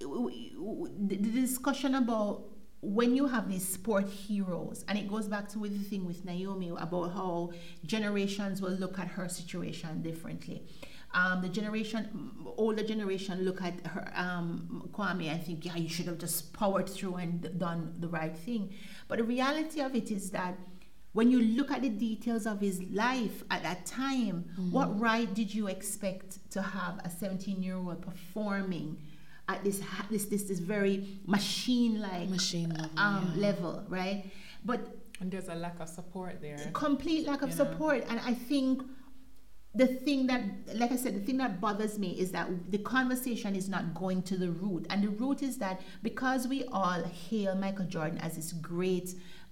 the discussion about when you have these sport heroes, and it goes back to the thing with Naomi about how generations will look at her situation differently. The older generation look at her, Kwame, and think, yeah, you should have just powered through and done the right thing. But the reality of it is that when you look at the details of his life at that time, what right did you expect to have a 17-year-old performing at this very machine-like level, right? And there's a lack of support there. Complete lack of support. And I think the thing that, like I said, the thing that bothers me is that the conversation is not going to the root. And the root is that because we all hail Michael Jordan as this great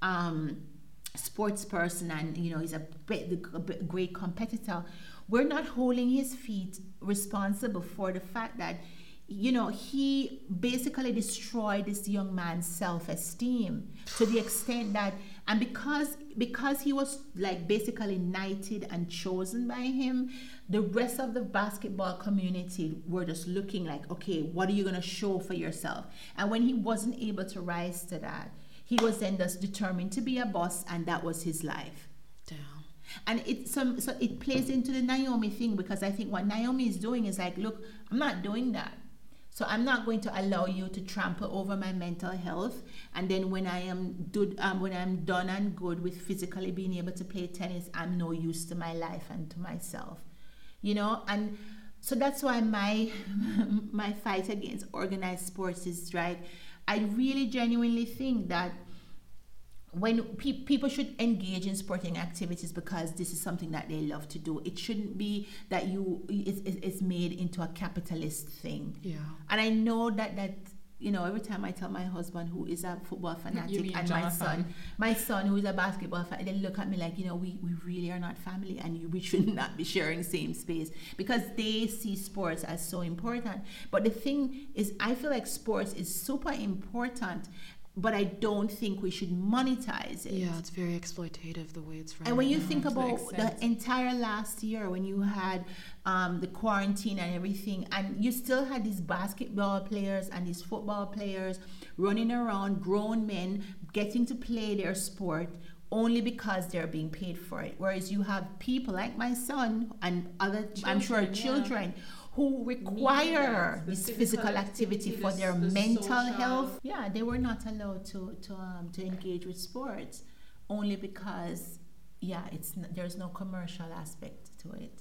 sports person and, he's a great competitor, we're not holding his feet responsible for the fact that he basically destroyed this young man's self-esteem to the extent that, and because he was like basically knighted and chosen by him, the rest of the basketball community were just looking like, okay, what are you going to show for yourself? And when he wasn't able to rise to that, he was then just determined to be a boss, and that was his life. Damn. And so it plays into the Naomi thing, because I think what Naomi is doing is like, look, I'm not doing that. So I'm not going to allow you to trample over my mental health. And then when I'm done and good with physically being able to play tennis, I'm no use to my life and to myself, And so that's why my fight against organized sports is right. I really genuinely think that when people should engage in sporting activities because this is something that they love to do. It shouldn't be that it's made into a capitalist thing. Yeah. And I know that every time I tell my husband, who is a football fanatic, and my son who is a basketball fan, they look at me like, we really are not family, and we should not be sharing same space, because they see sports as so important. But the thing is, I feel like sports is super important, but I don't think we should monetize it. Yeah, it's very exploitative the way it's run. And when you think about the entire last year, when you had the quarantine and everything, and you still had these basketball players and these football players running around, grown men getting to play their sport only because they're being paid for it. Whereas you have people like my son and other, children who require this physical activity for their mental health. Yeah, they were not allowed to engage with sports only because, there's no commercial aspect to it.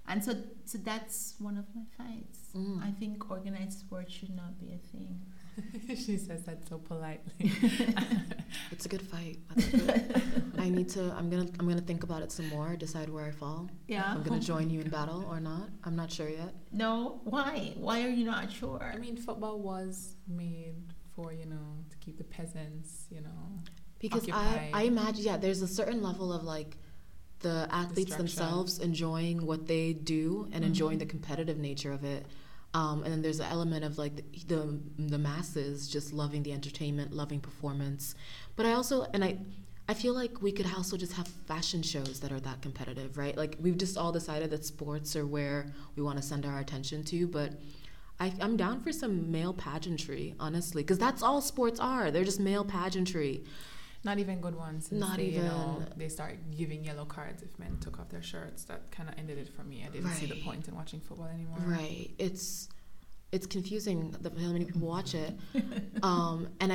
And so that's one of my fights. I think organized sports should not be a thing. She says that so politely. It's a good fight. That's good. I'm gonna think about it some more, decide where I fall. Yeah. I'm gonna join you in battle or not. I'm not sure yet. No, why? Why are you not sure? I mean, football was made for, to keep the peasants, Because occupied. I imagine, yeah, there's a certain level of like the athletes Distraction. themselves enjoying what they do and enjoying the competitive nature of it. And then there's an element of like the masses just loving the entertainment, loving performance. But I feel like we could also just have fashion shows that are that competitive, right? Like we've just all decided that sports are where we want to send our attention to, but I'm down for some male pageantry, honestly, because that's all sports are. They're just male pageantry. Not even good ones. Since Not they, even. They start giving yellow cards if men took off their shirts. That kind of ended it for me. I didn't see the Right. point in watching football anymore. Right. It's confusing how many people watch it. And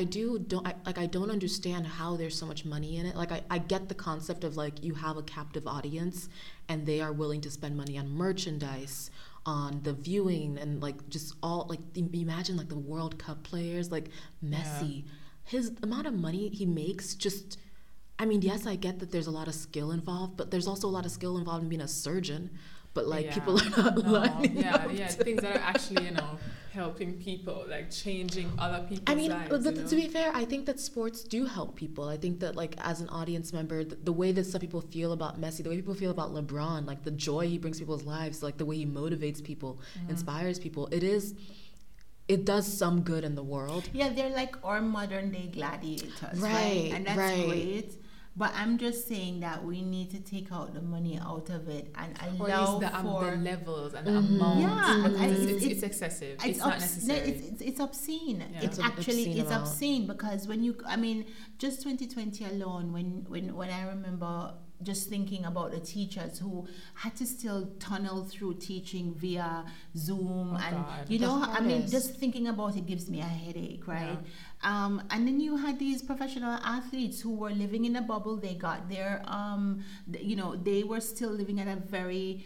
I don't understand how there's so much money in it. Like I get the concept of like you have a captive audience and they are willing to spend money on merchandise, on the viewing, and like just all like imagine like the World Cup players like Messi. His amount of money he makes just, I mean, yes, I get that there's a lot of skill involved, but there's also a lot of skill involved in being a surgeon. But like people are not learning. Things that are actually, helping people, like changing other people's I mean, lives. to be fair, I think that sports do help people. I think that like as an audience member, the way that some people feel about Messi, the way people feel about LeBron, like the joy he brings people's lives, like the way he motivates people, inspires people, it does some good in the world. Yeah, they're like our modern day gladiators, Right, And that's right. great. But I'm just saying that we need to take out the money out of it and Or allow at least for the levels and the amount. Yeah, Because it's excessive. It's not necessary. It's obscene. Yeah. It's It's actually obscene it's amount. obscene because just 2020 alone, when I remember just thinking about the teachers who had to still tunnel through teaching via Zoom God. and The hardest. just thinking about it gives me a headache, right? And then you had these professional athletes who were living in a bubble. They got their they were still living at a very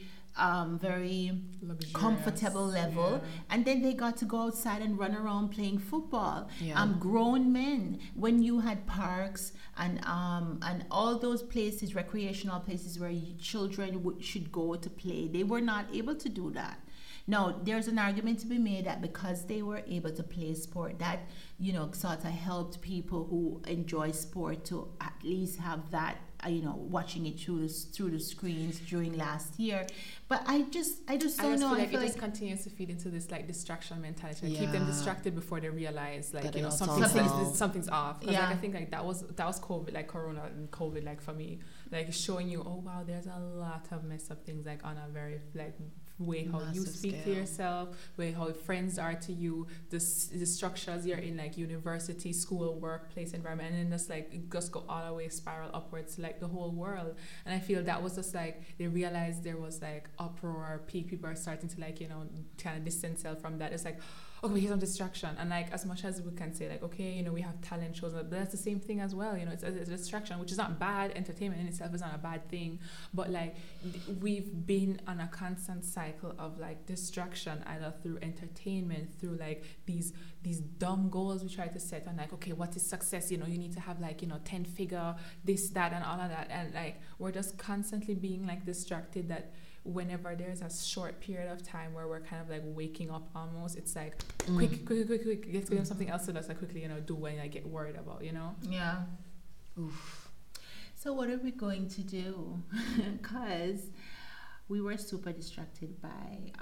Luxurious. comfortable level, Yeah. and then they got to go outside and run around playing football. Yeah. Grown men, when you had parks and all those places, recreational places where children should go to play, they were not able to do that. Now, there's an argument to be made that because they were able to play sport, that sort of helped people who enjoy sport to at least have that, watching it through the screens during last year. But I just don't know. I feel like it just continues to feed into this like distraction mentality. Like, keep them Yeah. distracted before they realize like That it's all something's off. 'Cause, Yeah. like I think like that was COVID, like Corona and COVID, like for me, like showing you, oh wow, there's a lot of messed up things like on a very like way how you Massive speak to scale. yourself, way how friends are to you, the structures you're in, like university, school, workplace environment, and then just like it just go all the way spiral upwards to like the whole world. And I feel that was just like they realized there was like uproar, people are starting to like kind of distance themselves from that. It's like, okay, here's some distraction, and like as much as we can say like, okay, we have talent shows, but that's the same thing as well. It's a distraction, which is not bad. Entertainment in itself is not a bad thing, but like we've been on a constant cycle of like distraction, either through entertainment, through like these dumb goals we try to set on, like, okay, what is success? You need to have like 10 figure this, that, and all of that, and like we're just constantly being like distracted. That whenever there's a short period of time where we're kind of like waking up almost, it's like quick, let's give them something else to just like quickly do when I get worried about. Yeah. Oof. So what are we going to do? Because we were super distracted by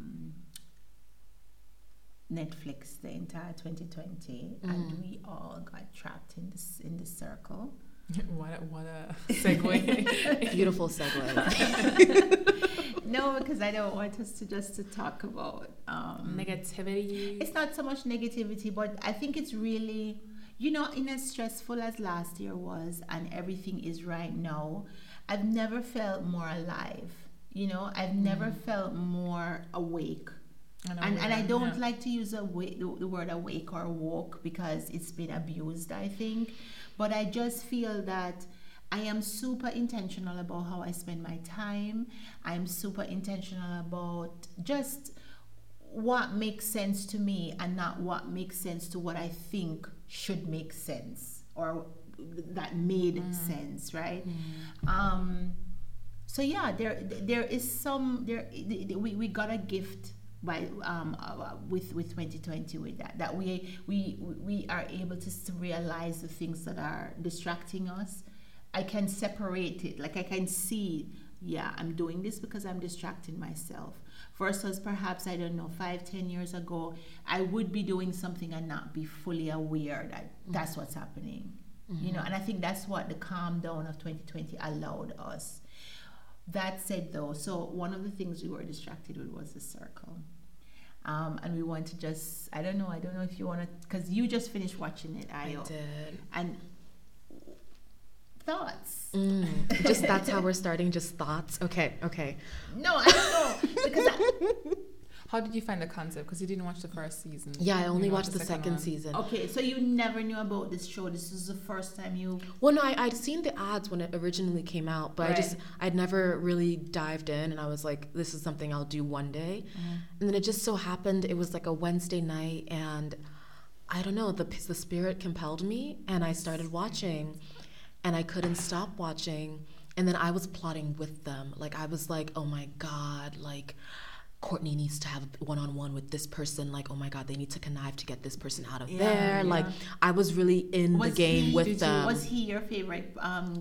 Netflix the entire 2020, and we all got trapped in this circle. what a segue. Beautiful segue. No, because I don't want us to talk about Negativity. It's not so much negativity, but I think it's really, in as stressful as last year was and everything is right now, I've never felt more alive. I've never felt more awake. And I don't like to use the word awake or woke because it's been abused, I think. But I just feel that I am super intentional about how I spend my time. I'm super intentional about just what makes sense to me and not what makes sense to what I think should make sense or that made sense, right? So yeah, there is some we got a gift by with 2020 with that we are able to realize the things that are distracting us. I can separate it, like I can see, yeah, I'm doing this because I'm distracting myself, versus perhaps, I don't know, 5-10 years ago I would be doing something and not be fully aware that that's what's happening. You know, and I think that's what the calm down of 2020 allowed us. That said, though, so one of the things we were distracted with was the circle. And we want to just, I don't know if you want to, because you just finished watching it, Ayo. I did. And thoughts. Just that's how we're starting, just thoughts. Okay. No, I don't know. Because How did you find the concept? Because you didn't watch the first season. Yeah, I only You watched the second one. season. okay, so you never knew about this show. This is the first time you... Well, no, I'd seen the ads when it originally came out, but Right. I'd never really dived in, and I was like, this is something I'll do one day. And then it just so happened, it was like a Wednesday night, and I don't know, the spirit compelled me, and I started watching, and I couldn't stop watching. And then I was plotting with them. Like, I was like, oh my God, like, Courtney needs to have one-on-one with this person. Like, oh my God, they need to connive to get this person out of there. Like, I was really in the game with them. Was he your favorite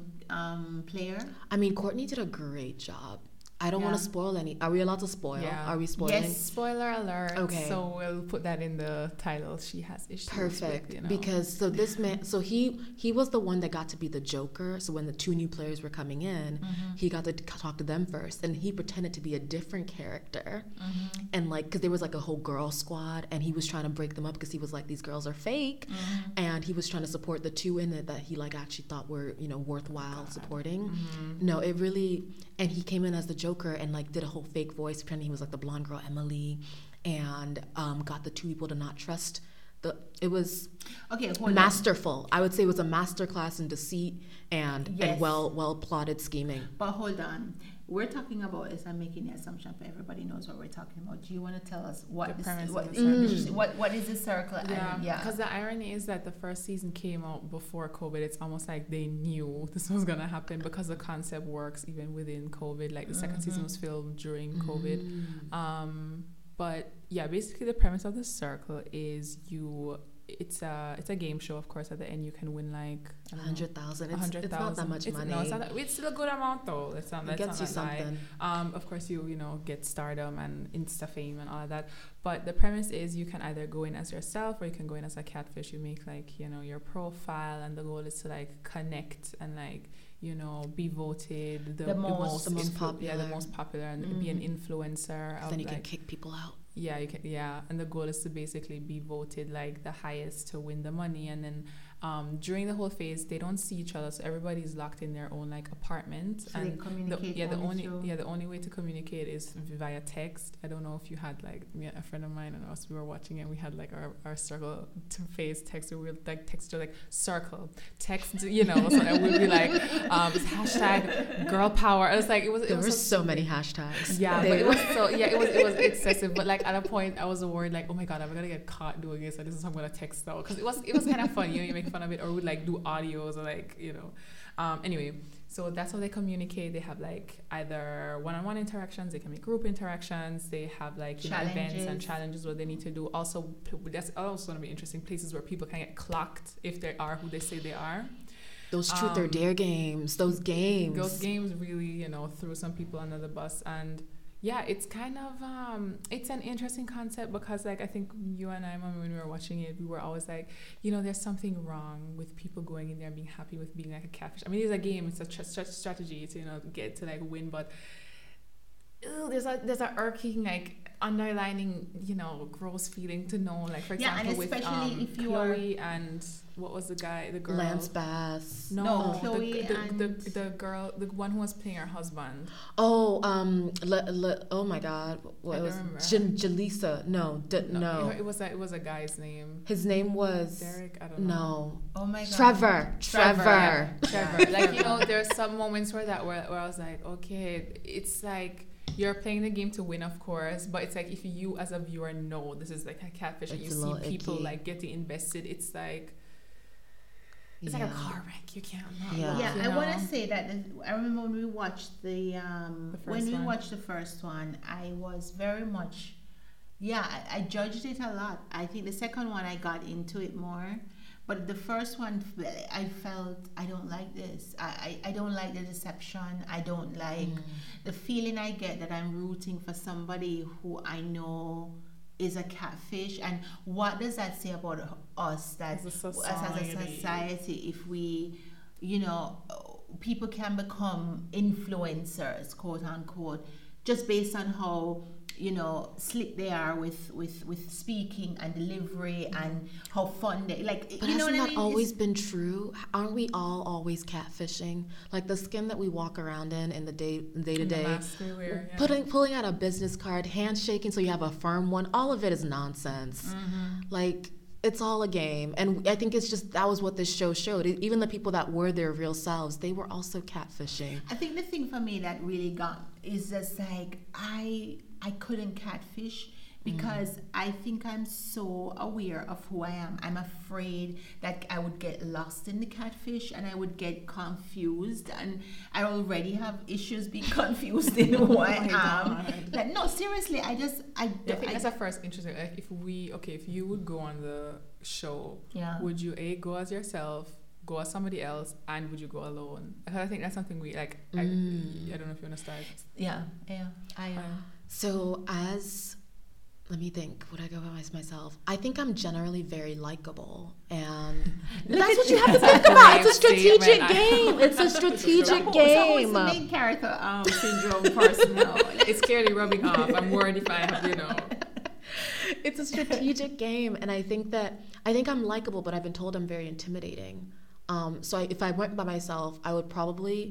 player? I mean, Courtney did a great job. I don't want to spoil any. Are we allowed to spoil? Yeah. Are we spoiling? Yes. Spoiler alert. Okay. So we'll put that in the title. She has issues. Perfect. With, you know. Because so this man, so he was the one that got to be the Joker. So when the two new players were coming in, he got to talk to them first, and he pretended to be a different character, and like, because there was like a whole girl squad, and he was trying to break them up because he was like, these girls are fake, and he was trying to support the two in it that he like actually thought were, you know, worthwhile supporting. No, it really, and he came in as the Joker and like did a whole fake voice pretending he was like the blonde girl Emily, and got the two people to not trust. It was masterful. I would say it was a masterclass in deceit and well plotted scheming. But hold on, we're talking about this. I'm making the assumption, but everybody knows what we're talking about. Do you want to tell us what The premise of what the circle. what is the circle? Yeah, because the irony is that the first season came out before COVID. It's almost like they knew this was gonna happen because the concept works even within COVID. Like the second season was filmed during COVID. But yeah, basically the premise of the circle is it's a game show. Of course, at the end you can win like 100,000. It's not that much money. No, it's still a good amount though. It gets you something. Of course, you know, get stardom and Insta fame and all of that. But the premise is you can either go in as yourself or you can go in as a catfish. You make like, you know, your profile, and the goal is to like connect and like, you know, be voted the most popular. The most popular, and be an influencer. Then you can kick people out. Yeah, you can. Yeah, and the goal is to basically be voted like the highest to win the money, and then during the whole phase they don't see each other, so everybody's locked in their own like apartment. So and they communicate the only way to communicate is via text. I don't know if you had like a friend of mine and us, we were watching and we had like our circle to face text, or we would like text her like circle text, you know, so that would be like hashtag girl power. It was like there were so many hashtags. Yeah, but it was excessive. But like at a point I was worried like, oh my God, I'm gonna get caught doing this, so this is what I'm gonna text out, because it was kind of fun, you know, you make fun of it, or would like do audios or like, you know, anyway, so that's how they communicate. They have like either one-on-one interactions, they can make group interactions, they have like, you know, events and challenges what they need to do. Also, that's also going to be interesting, places where people can get clocked if they are who they say they are. Those truth or dare games, those games really, you know, threw some people under the bus. And yeah, it's kind of it's an interesting concept, because like I think you and I, when we were watching it, we were always like, you know, there's something wrong with people going in there and being happy with being like a catfish. I mean, it's a game, it's a strategy to, you know, get to like win, but there's a irking like underlining, gross feeling to know, like for Yeah, example, and with especially if you Chloe and what was the girl? Lance Bass. No, Chloe the girl, the one who was playing her husband. Oh, oh my God, what I was don't remember. Jalisa? No, no. It was a guy's name. His name was Derek. I don't know. No. Oh my God. Trevor. Yeah, Trevor. Like there's some moments where I was like, okay, it's like you're playing the game to win, of course, but it's like if you as a viewer know this is like a catfish and you see people icky. like getting invested, it's like it's like a car wreck. You can't not Yeah. look, I want to say that I remember when we watched the first one, I was very much, I judged it a lot. I think the second one I got into it more, but the first one I felt I don't like this. I don't like the deception. I don't like the feeling I get that I'm rooting for somebody who I know is a catfish. And what does that say about us, that as a society, if we, people can become influencers, quote unquote, just based on how slick they are with speaking and delivery and how fun they like. But hasn't that always been true? Aren't we all always catfishing? Like the skin that we walk around in the day to day, pulling out a business card, handshaking so you have a firm one. All of it is nonsense. Like it's all a game, and I think it's just that was what this show showed. Even the people that were their real selves, they were also catfishing. I think the thing for me that really got is just like I couldn't catfish because I think I'm so aware of who I am. I'm afraid that I would get lost in the catfish and I would get confused, and I already have issues being confused in who I am. Like, no, seriously, I think that's a first interesting. Like if you would go on the show, would you go as yourself, go as somebody else, and would you go alone? I think that's something we like. I don't know if you want to start. Yeah. So let me think, would I go as myself? I think I'm generally very likable, and that's what you have to think about. It's a strategic game. It's a strategic game. So what's the main character syndrome personnel? It's clearly rubbing off. I'm worried if I have, It's a strategic game, and I think I'm likable, but I've been told I'm very intimidating. So if I went by myself, I'd probably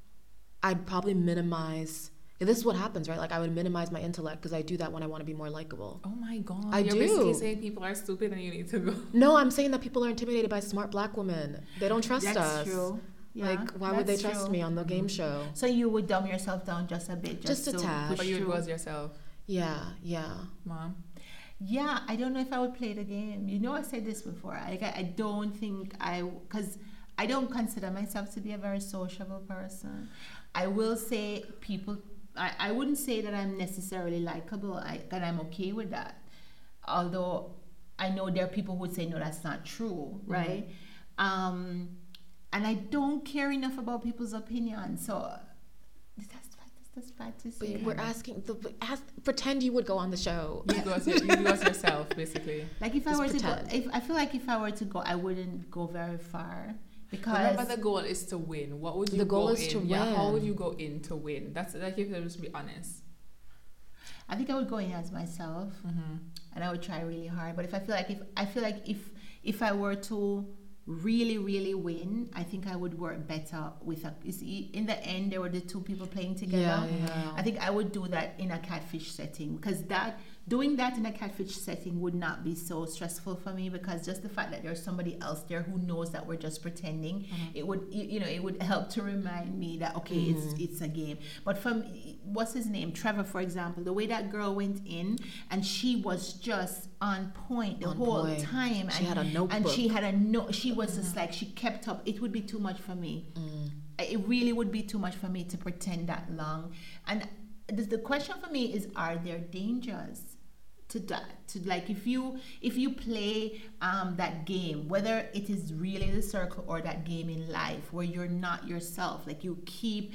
minimize. This is what happens, right? Like I would minimize my intellect because I do that when I want to be more likable. Oh my God. You're basically saying people are stupid and you need to go. No, I'm saying that people are intimidated by smart black women. They don't trust us. That's true. Yeah, like, why would they trust me on the game show? So you would dumb yourself down just a bit. Just a tad. But you would go as yourself. Yeah. Mom? Yeah, I don't know if I would play the game. I said this before. I don't think because I don't consider myself to be a very sociable person. I will say I wouldn't say that I'm necessarily likable, and I'm okay with that. Although I know there are people who would say, no, that's not true, right? And I don't care enough about people's opinions. So that's bad to say. But we're asking, pretend you would go on the show. You go as yourself, basically. Like if I were to go, I feel like if I were to go, I wouldn't go very far. Because remember, the goal is to win. What would you the goal go is in? to win. Yeah, how would you go in to win? That's like if I was to be honest. I think I would go in as myself, and I would try really hard. But if I were to really, really win, I think I would work better with in the end, there were the two people playing together. Yeah. I think I would do that in a catfish setting because doing that in a catfish setting would not be so stressful for me, because just the fact that there's somebody else there who knows that we're just pretending, it would it would help to remind me that it's a game. But from what's his name, Trevor, for example, the way that girl went in and she was just on point the whole time. She had a notebook. And she was just like, she kept up. It would be too much for me. It really would be too much for me to pretend that long. And the question for me is, are there dangers to that? To like, if you play that game, whether it is really the circle or that game in life where you're not yourself, like you keep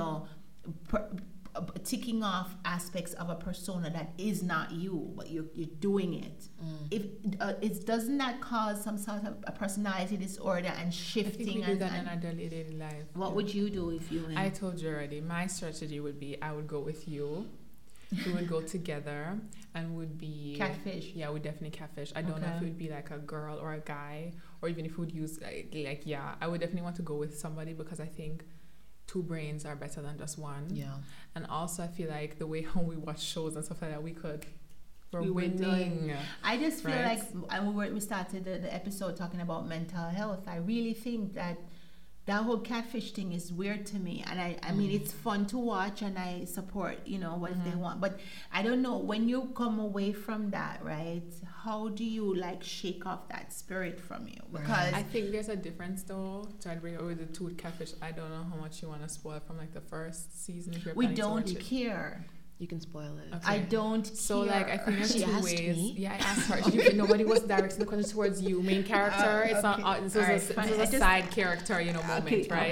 ticking off aspects of a persona that is not you, but you're doing it. If it doesn't that cause some sort of a personality disorder and shifting? I think we do that in our daily life. What would you do if you win? I told you already. My strategy would be I would go with you, we would go together and would be Catfish. Yeah, we definitely catfish. I don't know if it would be like a girl or a guy, or even if we would use like yeah, I would definitely want to go with somebody, because I think two brains are better than just one. Yeah. And also I feel like the way how we watch shows and stuff like that, we're We were winning. I just feel right? like we started the episode talking about mental health. I really think that whole catfish thing is weird to me, and I mean it's fun to watch, and I support what they want, but I don't know, when you come away from that, right, how do you like shake off that spirit from you? Because I think there's a difference though. Trying to bring it with the two catfish, I don't know how much you want to spoil from like the first season if you're we planning to watch don't it. care. You can spoil it. Okay. I don't So care. like I think there's She two asked ways. me? Yeah, I asked her. Nobody was directing the question towards you, main character. It's not. okay. This was Alright, this fine. was I a just- side character, moment, right?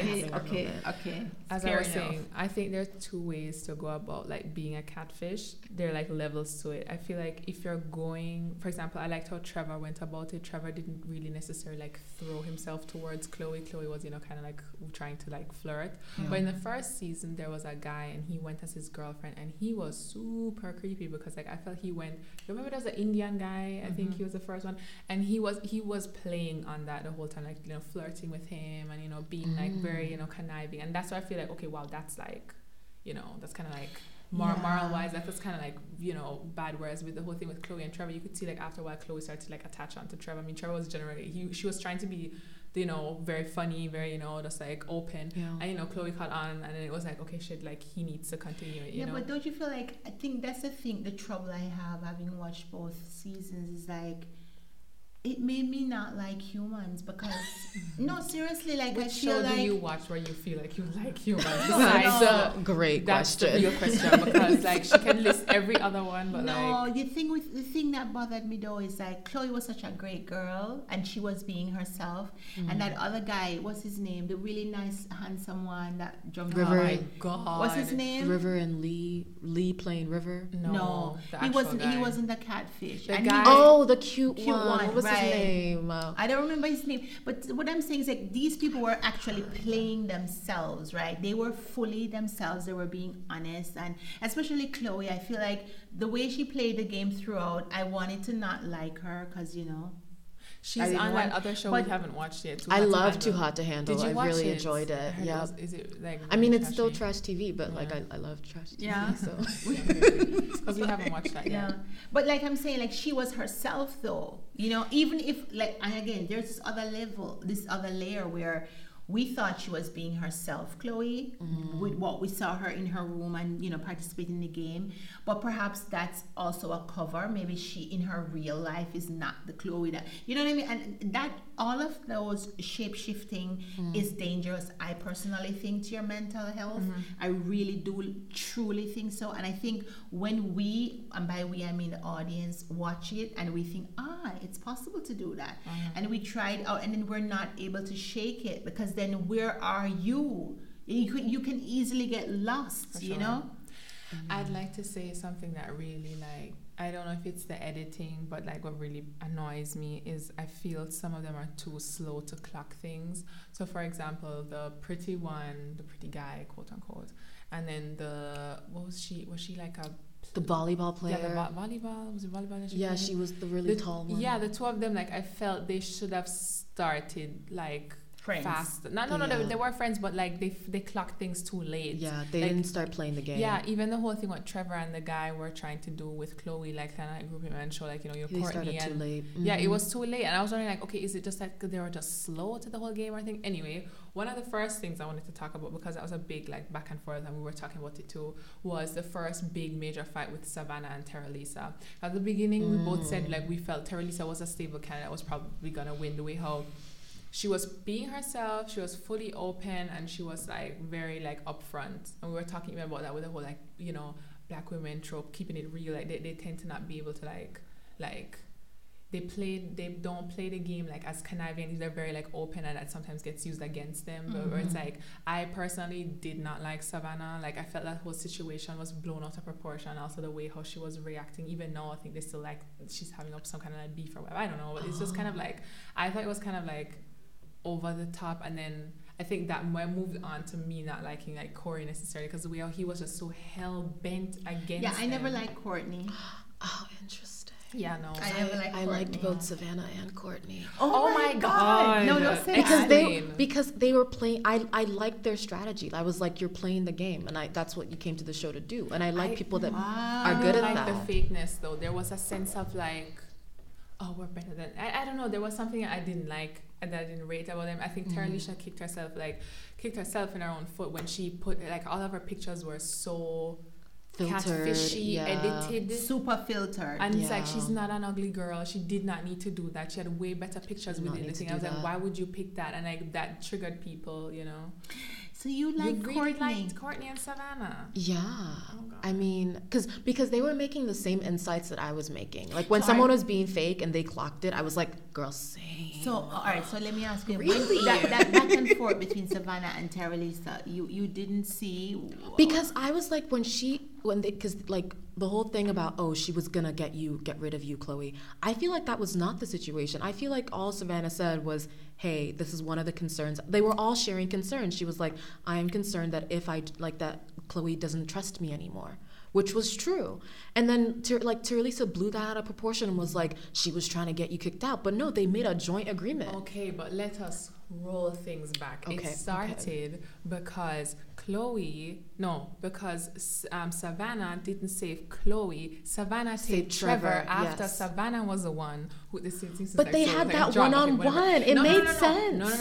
Okay. As Fair I was enough. saying, I think there's two ways to go about like being a catfish. There are like levels to it. I feel like if you're going, for example, I liked how Trevor went about it. Trevor didn't really necessarily like throw himself towards Chloe. Chloe was, kind of like trying to like flirt. But in the first season, there was a guy and he went as his girlfriend, and he was super creepy because like I felt he went. Remember, there was an Indian guy. I think he was the first one, and he was playing on that the whole time, like flirting with him and being like very conniving, and that's why I feel like okay, wow, that's like that's kind of like moral wise, that's kind of like bad. Whereas with the whole thing with Chloe and Trevor, you could see like after a while Chloe started to like attach on to Trevor. I mean, Trevor was generally she was trying to be very funny, very just like open, and Chloe caught on, and then it was like okay, shit, like he needs to continue it, Yeah, but don't you feel like, I think that's the thing, the trouble I have having watched both seasons is like it made me not like humans, because no, seriously, like Which I feel show like do you watch where you feel like you like humans? No, Besides, no. Great that's the question. real question, because like she can list every other one, but like the thing that bothered me though is like Chloe was such a great girl and she was being herself, and that other guy, what's his name, the really nice handsome one that jumped River. oh out. my god, What's his name? River and Lee playing River. No, the he actual wasn't. guy. He wasn't the catfish. The And he guy- was- Oh, the cute Cute one. one, What was right. his name? I don't remember his name, but what I'm saying is like these people were actually playing themselves, right? They were fully themselves. They were being honest, and especially Chloe. I feel like the way she played the game throughout, I wanted to not like her because she's I didn't on want- that other show but we haven't watched yet. Too I Hot to love Handle. Too Hot to Handle. Did you I watch really it? enjoyed it. I heard Yeah. is it like? I mean, very it's still trashy? trash TV, but like Yeah. I love trash TV. Yeah. So Because we haven't watched that Yeah, yet. but like I'm saying, like she was herself though, even if like, and again, there's this other level, this other layer where we thought she was being herself, Chloe, with what we saw her in her room and participating in the game, but perhaps that's also a cover. Maybe she in her real life is not the Chloe that, you know what I mean, and that all of those shape shifting is dangerous. I personally think to your mental health. I really do truly think so, and I think when we, and by we I mean the audience, watch it and we think it's possible to do that, and we try it out and then we're not able to shake it, because then where are you? You can easily get lost. For sure. I'd like to say something that really like, I don't know if it's the editing, but like what really annoys me is I feel some of them are too slow to clock things. So for example, the pretty one, the pretty guy, quote unquote, and then what was she like a the volleyball player. yeah, the volleyball, was it volleyball that she Yeah, played? she was the really tall one. Yeah, the two of them, like I felt they should have started like Friends. fast. No, Yeah. they were friends, but like they clocked things too late. Yeah, they Like, didn't start playing the game. Yeah, even the whole thing what Trevor and the guy were trying to do with Chloe, like kind of like grouping and show like you're They Courtney started too and late. yeah, it Mhm. was too late, and I was wondering like, okay, is it just like they were just slow to the whole game or anything? Anyway, one of the first things I wanted to talk about, because that was a big like back and forth, and we were talking about it too, was the first big major fight with Savannah and Terra Lisa. At the beginning, we both said like we felt Terra Lisa was a stable candidate, was probably gonna win, the way how she was being herself, she was fully open, and she was like very like upfront. And we were talking even about that with the whole like black women trope, keeping it real. Like they tend to not be able to like they don't play the game like as conniving. They're very like open, and that sometimes gets used against them. But where it's like, I personally did not like Savannah. Like I felt that whole situation was blown out of proportion. Also the way how she was reacting. Even now I think they still like she's having up some kind of like beef or whatever. I don't know. But it's just kind of like, I thought it was kind of like over the top, and then I think that moved on to me not liking like Corey necessarily because the way he was just so hell bent against. Yeah, I never him. liked Courtney. Oh, interesting. Yeah, no. I never liked I liked Courtney. both Savannah and Courtney. Oh my God. No, don't say Because that. because they were playing. I liked their strategy. I was like, you're playing the game, and that's what you came to the show to do. And I like people that are good at like that. the fakeness though. There was a sense of like, oh, we're better than. I don't know. There was something I didn't like and that I didn't rate about them. I think Teralisha kicked herself in her own foot when she put like all of her pictures were so Filtered, catfishy, edited, Super filtered. and it's like she's not an ugly girl. She did not need to do that. She had way better pictures with the thing. I was like, why would you pick that? And like that triggered people, you know. So you like really Courtney? liked Courtney and Savannah. Yeah. Oh, God. I mean, because they were making the same insights that I was making. Like when So someone was being fake and they clocked it, I was like, girl, same. So all right. So let me ask you. Really? That back and forth between Savannah and Teralisa, you didn't see. Because I was like, because like the whole thing about, oh, she was gonna get rid of you, Chloe. I feel like that was not the situation. I feel like all Savannah said was, hey, this is one of the concerns. They were all sharing concerns. She was like, I am concerned that if I like that Chloe doesn't trust me anymore, which was true. And then Teralisa blew that out of proportion and was like, she was trying to get you kicked out. But no, they made a joint agreement. Okay, but let us roll things back. Okay, It started because Savannah didn't save Chloe. Savannah saved Trevor after yes. Savannah was the one who the season. But they had that one-on-one. It made sense. No.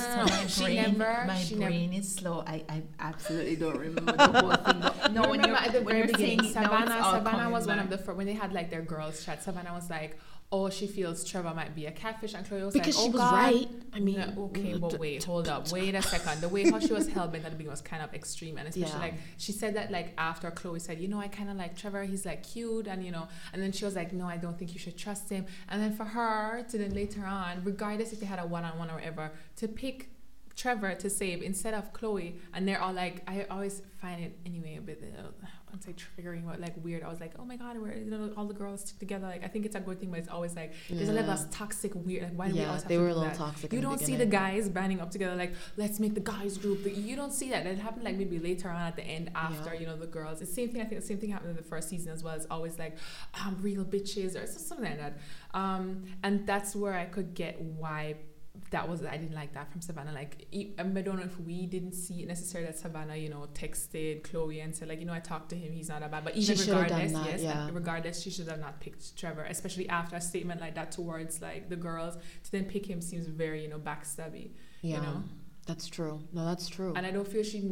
My brain is slow. I absolutely don't remember the whole thing. But no, when remember at the very beginning, saying it, now it's all Savannah coming was one of back. the first when they had like their girls chat. Savannah was like, oh, she feels Trevor might be a catfish, and Chloe was Because like, oh, she was God. right. I mean, No, okay, but wait a second. The way how she was held bent at the beginning was kind of extreme, and especially like she said that like after Chloe said, you know, I kind of like Trevor. He's like cute, and you know, and then she was like, no, I don't think you should trust him. And then for her to then later on, regardless if they had a one-on-one or whatever, to pick Trevor to save instead of Chloe, and they're all like, I always find it anyway a bit, I wouldn't say triggering, but like weird. I was like, oh my God, we're all the girls stick together. Like I think it's a good thing, but it's always like there's a level of toxic weird. Like why do we always have they to were do a little that? toxic. You in the don't see the beginning. guys banding up together like let's make the guys group. You don't see that. That happened like maybe later on at the end after you know the girls. The same thing. I think the same thing happened in the first season as well. It's always like real bitches or something like that. And that's where I could get why. I didn't like that from Savannah. Like I don't know if we didn't see it necessarily that Savannah, you know, texted Chloe and said like, you know, I talked to him, he's not a bad. But even regardless, she should have not picked Trevor, especially after a statement like that towards like the girls. To then pick him seems very, you know, backstabby. Yeah. You know? That's true. No, that's true. And I don't feel she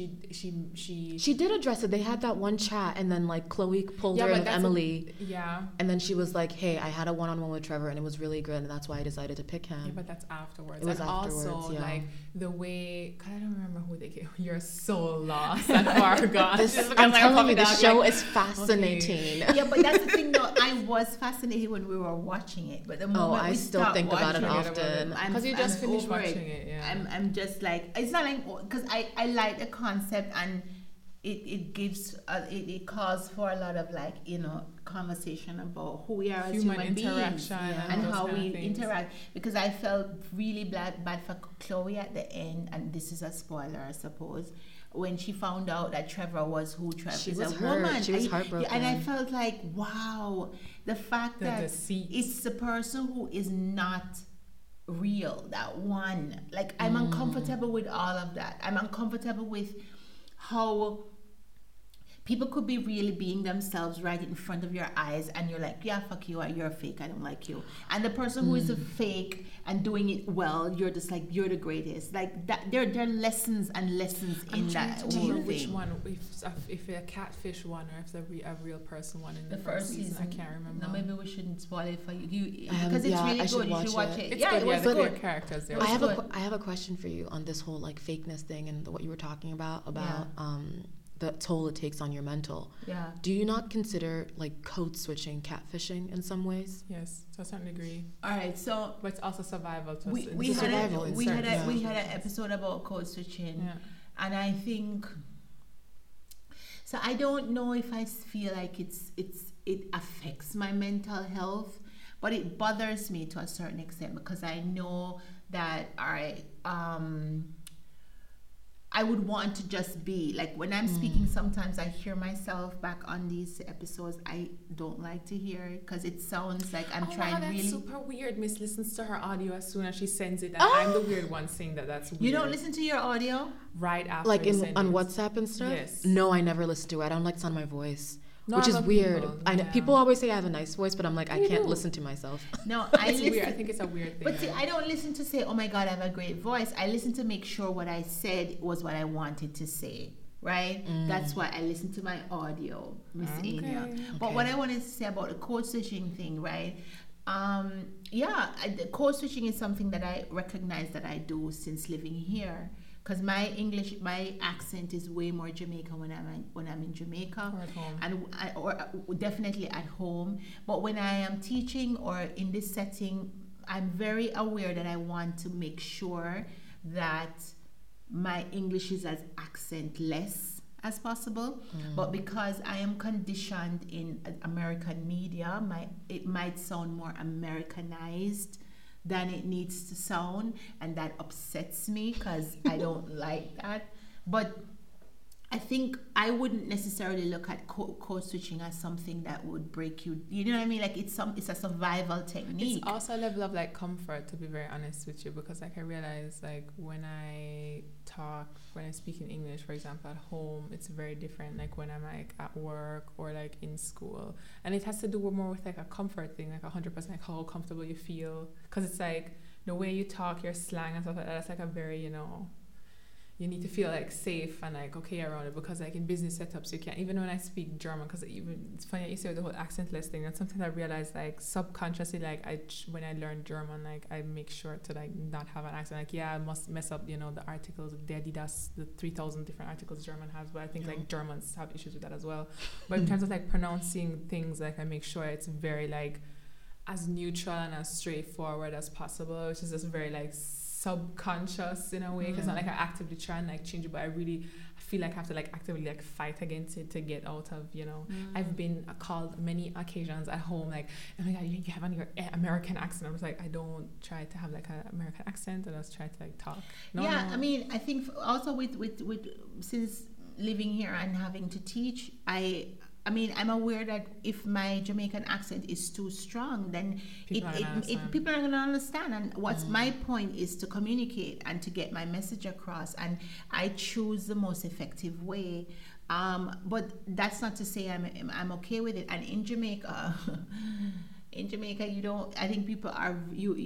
did address it. They had that one chat, and then like Chloe pulled her in with Emily. And then she was like, "Hey, I had a one-on-one with Trevor, and it was really good, and that's why I decided to pick him." Yeah, but that's afterwards. It was and afterwards, also yeah. like the way, cause I don't remember who they gave. You're so lost and far gone. I'm telling you, the show is fascinating. Okay. Yeah, but that's the thing though. I was fascinated when we were watching it, but the moment I we still stopped think about it watching often. Because you just finished over watching it. Yeah. I'm just like, it's not like, because I like the concept, and it gives it calls for a lot of like, you know, conversation about who we are as human beings and how we interact, because I felt really bad for Chloe at the end, and this is a spoiler I suppose, when she found out that Trevor was who Trevor she is, was a hurt. woman. She was heartbroken. And I felt like, wow, the fact that deceit. it's the person who is not real, that one, like I'm uncomfortable with all of that. I'm uncomfortable with how people could be really being themselves right in front of your eyes, and you're like, yeah, fuck you, you're fake, I don't like you. And the person who is a fake and doing it well, you're just like, you're the greatest. Like that, there are lessons and lessons in that whole thing. Which one, if a catfish one or if it's a real person one in the first season. I can't remember. No, maybe we shouldn't spoil it for you because it's really good. You should watch it. It's yeah, good. it was good. good. Characters there. I have a question for you on this whole like fakeness thing and what you were talking about the toll it takes on your mental. Yeah. Do you not consider like code switching catfishing in some ways? Yes, to a certain degree. All right, so but it's also survival. We had an episode about code switching, and I think so. I don't know if I feel like it affects my mental health, but it bothers me to a certain extent because I know that I would want to just be like, when I'm speaking, sometimes I hear myself back on these episodes. I don't like to hear it because it sounds like I'm trying wow, that's really. super weird. Miss listens to her audio as soon as she sends it. And I'm the weird one saying that. That's weird. You don't listen to your audio? Right after Like you send on it. WhatsApp and stuff? Yes. No, I never listen to it. I don't like the sound of my voice. No, which is other weird. people, I know yeah. people always say I have a nice voice, but I'm like, I You can't do. listen to myself. No, I It's listen. weird. I think it's a weird thing. But see, I don't listen to say, oh my God, I have a great voice. I listen to make sure what I said was what I wanted to say, right? That's why I listen to my audio, Miss Anya. But what I wanted to say about the code switching thing, right? The code switching is something that I recognize that I do since living here. Because my accent is way more Jamaican when I'm in Jamaica, Or at home. and or definitely at home. But when I am teaching or in this setting, I'm very aware that I want to make sure that my English is as accentless as possible. But because I am conditioned in American media, it might sound more Americanized than it needs to sound, and that upsets me because I don't like that. But I think I wouldn't necessarily look at code switching as something that would break you. You know what I mean? Like it's a survival technique. It's also a level of like comfort, to be very honest with you, because like I realize like when I speak in English, for example, at home, it's very different. Like when I'm like at work or like in school, and it has to do more with like a comfort thing, like 100%, like how comfortable you feel, because it's like the way you talk, your slang and stuff like that. That's like a very, you need to feel like safe and like okay around it, because like in business setups you can't, even when I speak German, because even it's funny you say the whole accentless thing. That's something I realized like subconsciously, like when I learned German, like I make sure to like not have an accent. Like I must mess up the articles, the Adidas, the 3,000 different articles German has, but I think like Germans have issues with that as well. But in terms of like pronouncing things, like I make sure it's very like as neutral and as straightforward as possible, which is just very like subconscious in a way, because not like I actively try and like change it, but I really feel like I have to like actively like fight against it to get out of I've been called many occasions at home like, oh my God, you have on your American accent. I was like, I don't try to have like an American accent, I just try to like talk. I mean, I think also with since living here and having to teach, I mean, I'm aware that if my Jamaican accent is too strong, then people are going to understand. And what's my point is to communicate and to get my message across. And I choose the most effective way. But that's not to say I'm okay with it. And in Jamaica, you don't. I think people are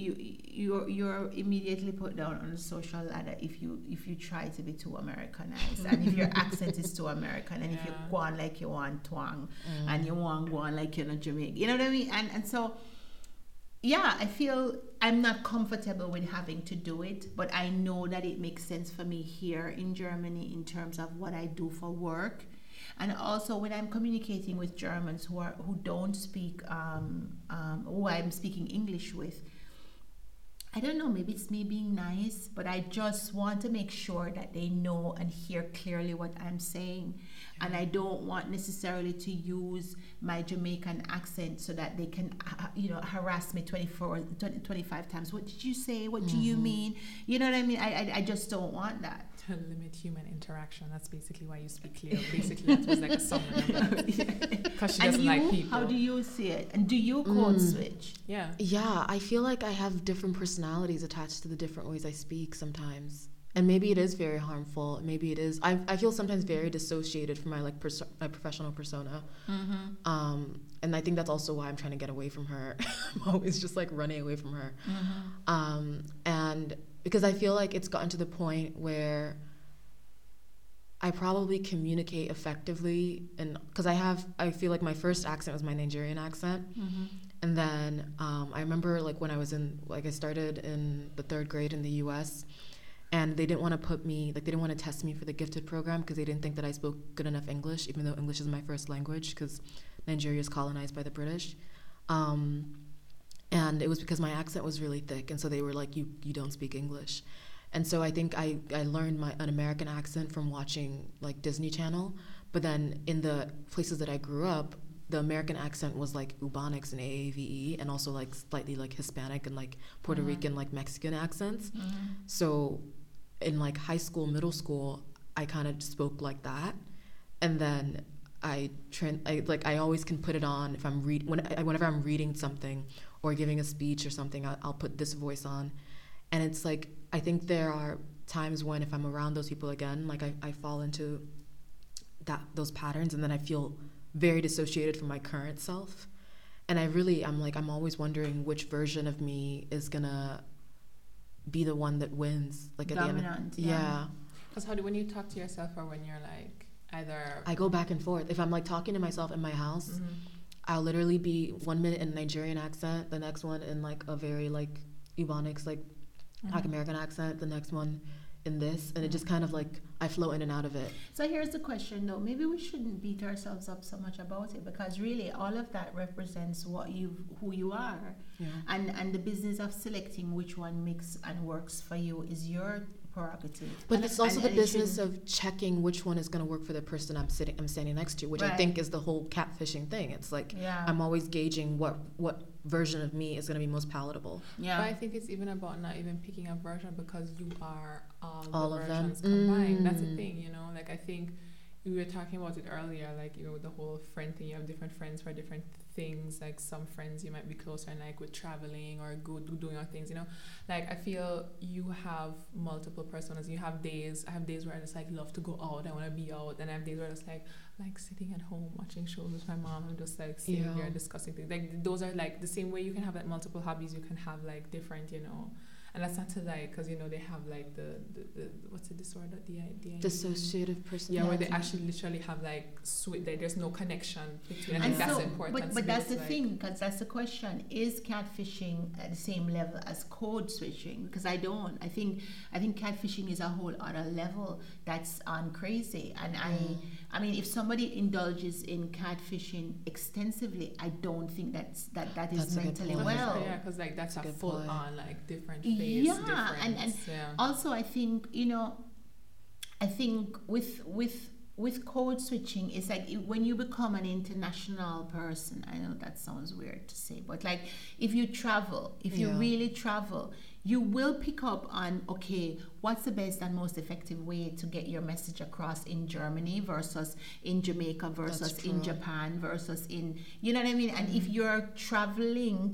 you're immediately put down on the social ladder if you try to be too Americanized, and if your accent is too American, and if you go on like you want twang, and you want go on like you're not Jamaican. You know what I mean? And so, yeah, I feel I'm not comfortable with having to do it, but I know that it makes sense for me here in Germany in terms of what I do for work. And also when I'm communicating with Germans who don't speak, who I'm speaking English with, I don't know, maybe it's me being nice, but I just want to make sure that they know and hear clearly what I'm saying. And I don't want necessarily to use my Jamaican accent so that they can, harass me 25 times. What did you say? What do you mean? You know what I mean? I just don't want that. To limit human interaction. That's basically why you speak clear. Basically, that was like a summary. Because she doesn't like people. How do you see it? And do you code switch? Yeah. Yeah, I feel like I have different personalities attached to the different ways I speak sometimes. And maybe it is very harmful. Maybe it is. I feel sometimes very dissociated from my like my professional persona. And I think that's also why I'm trying to get away from her. I'm always just like running away from her. And because I feel like it's gotten to the point where I probably communicate effectively, and because I feel like my first accent was my Nigerian accent. And then I remember like when I started in the 3rd grade in the US, and they didn't want to put me, like they didn't want to test me for the gifted program because they didn't think that I spoke good enough English, even though English is my first language because Nigeria is colonized by the British. And it was because my accent was really thick, and so they were like, you don't speak English. And so I think I learned an American accent from watching like Disney Channel, but then in the places that I grew up, the American accent was like Ebonics and AAVE, and also like slightly like Hispanic and like Puerto Rican, like Mexican accents. So in like high school, middle school, I kind of spoke like that, and then I always can put it on if I'm whenever I'm reading something or giving a speech or something, I'll put this voice on, and it's like I think there are times when if I'm around those people again, like I fall into those patterns, and then I feel very dissociated from my current self, and I'm always wondering which version of me is gonna be the one that wins, like at Dominant, the end. yeah. Because when you talk to yourself, or when you're like either I go back and forth. If I'm like talking to myself in my house, mm-hmm. I'll literally be 1 minute in a Nigerian accent, the next one in like a very like Ebonics, like Black American accent, the next one in this, and it just kind of like I flow in and out of it. So here's the question though, maybe we shouldn't beat ourselves up so much about it, because really all of that represents who you are. Yeah. And the business of selecting which one makes and works for you is your prerogative. But it's also the business shouldn't- of checking which one is going to work for the person I'm standing next to, which I Right. think is the whole catfishing thing. It's like Yeah. I'm always gauging what version of me is going to be most palatable. Yeah. But I think it's even about not even picking a version, because you are All the of them. versions combined. That's the thing, you know. Like I think we were talking about it earlier, like with the whole friend thing. You have different friends for different things. Like some friends you might be closer, and like with traveling or doing our things, you know. Like I feel you have multiple personas. I have days where I just like love to go out. I want to be out, and I have days where I just like sitting at home watching shows with my mom and just like sitting there discussing things. Like those are like the same way you can have like multiple hobbies. You can have like different, you know. And that's not to like, because you know they have like the what's the disorder, the Dissociative personality. yeah, where they actually literally have like there's no connection between. I think And that's so, important. but that's the thing, because that's the question: is catfishing at the same level as code switching? Because I think catfishing is a whole other level that's crazy. And I mean, if somebody indulges in catfishing extensively, I don't think that is That's a good mentally point. well. Yeah, because like that's a good full point. on like different phase. Yeah, and yeah. also I think with code switching, it's like when you become an international person, I know that sounds weird to say, but like if you travel, if you really travel, you will pick up on, okay, what's the best and most effective way to get your message across in Germany versus in Jamaica versus in Japan versus in, you know what I mean? And if you're traversing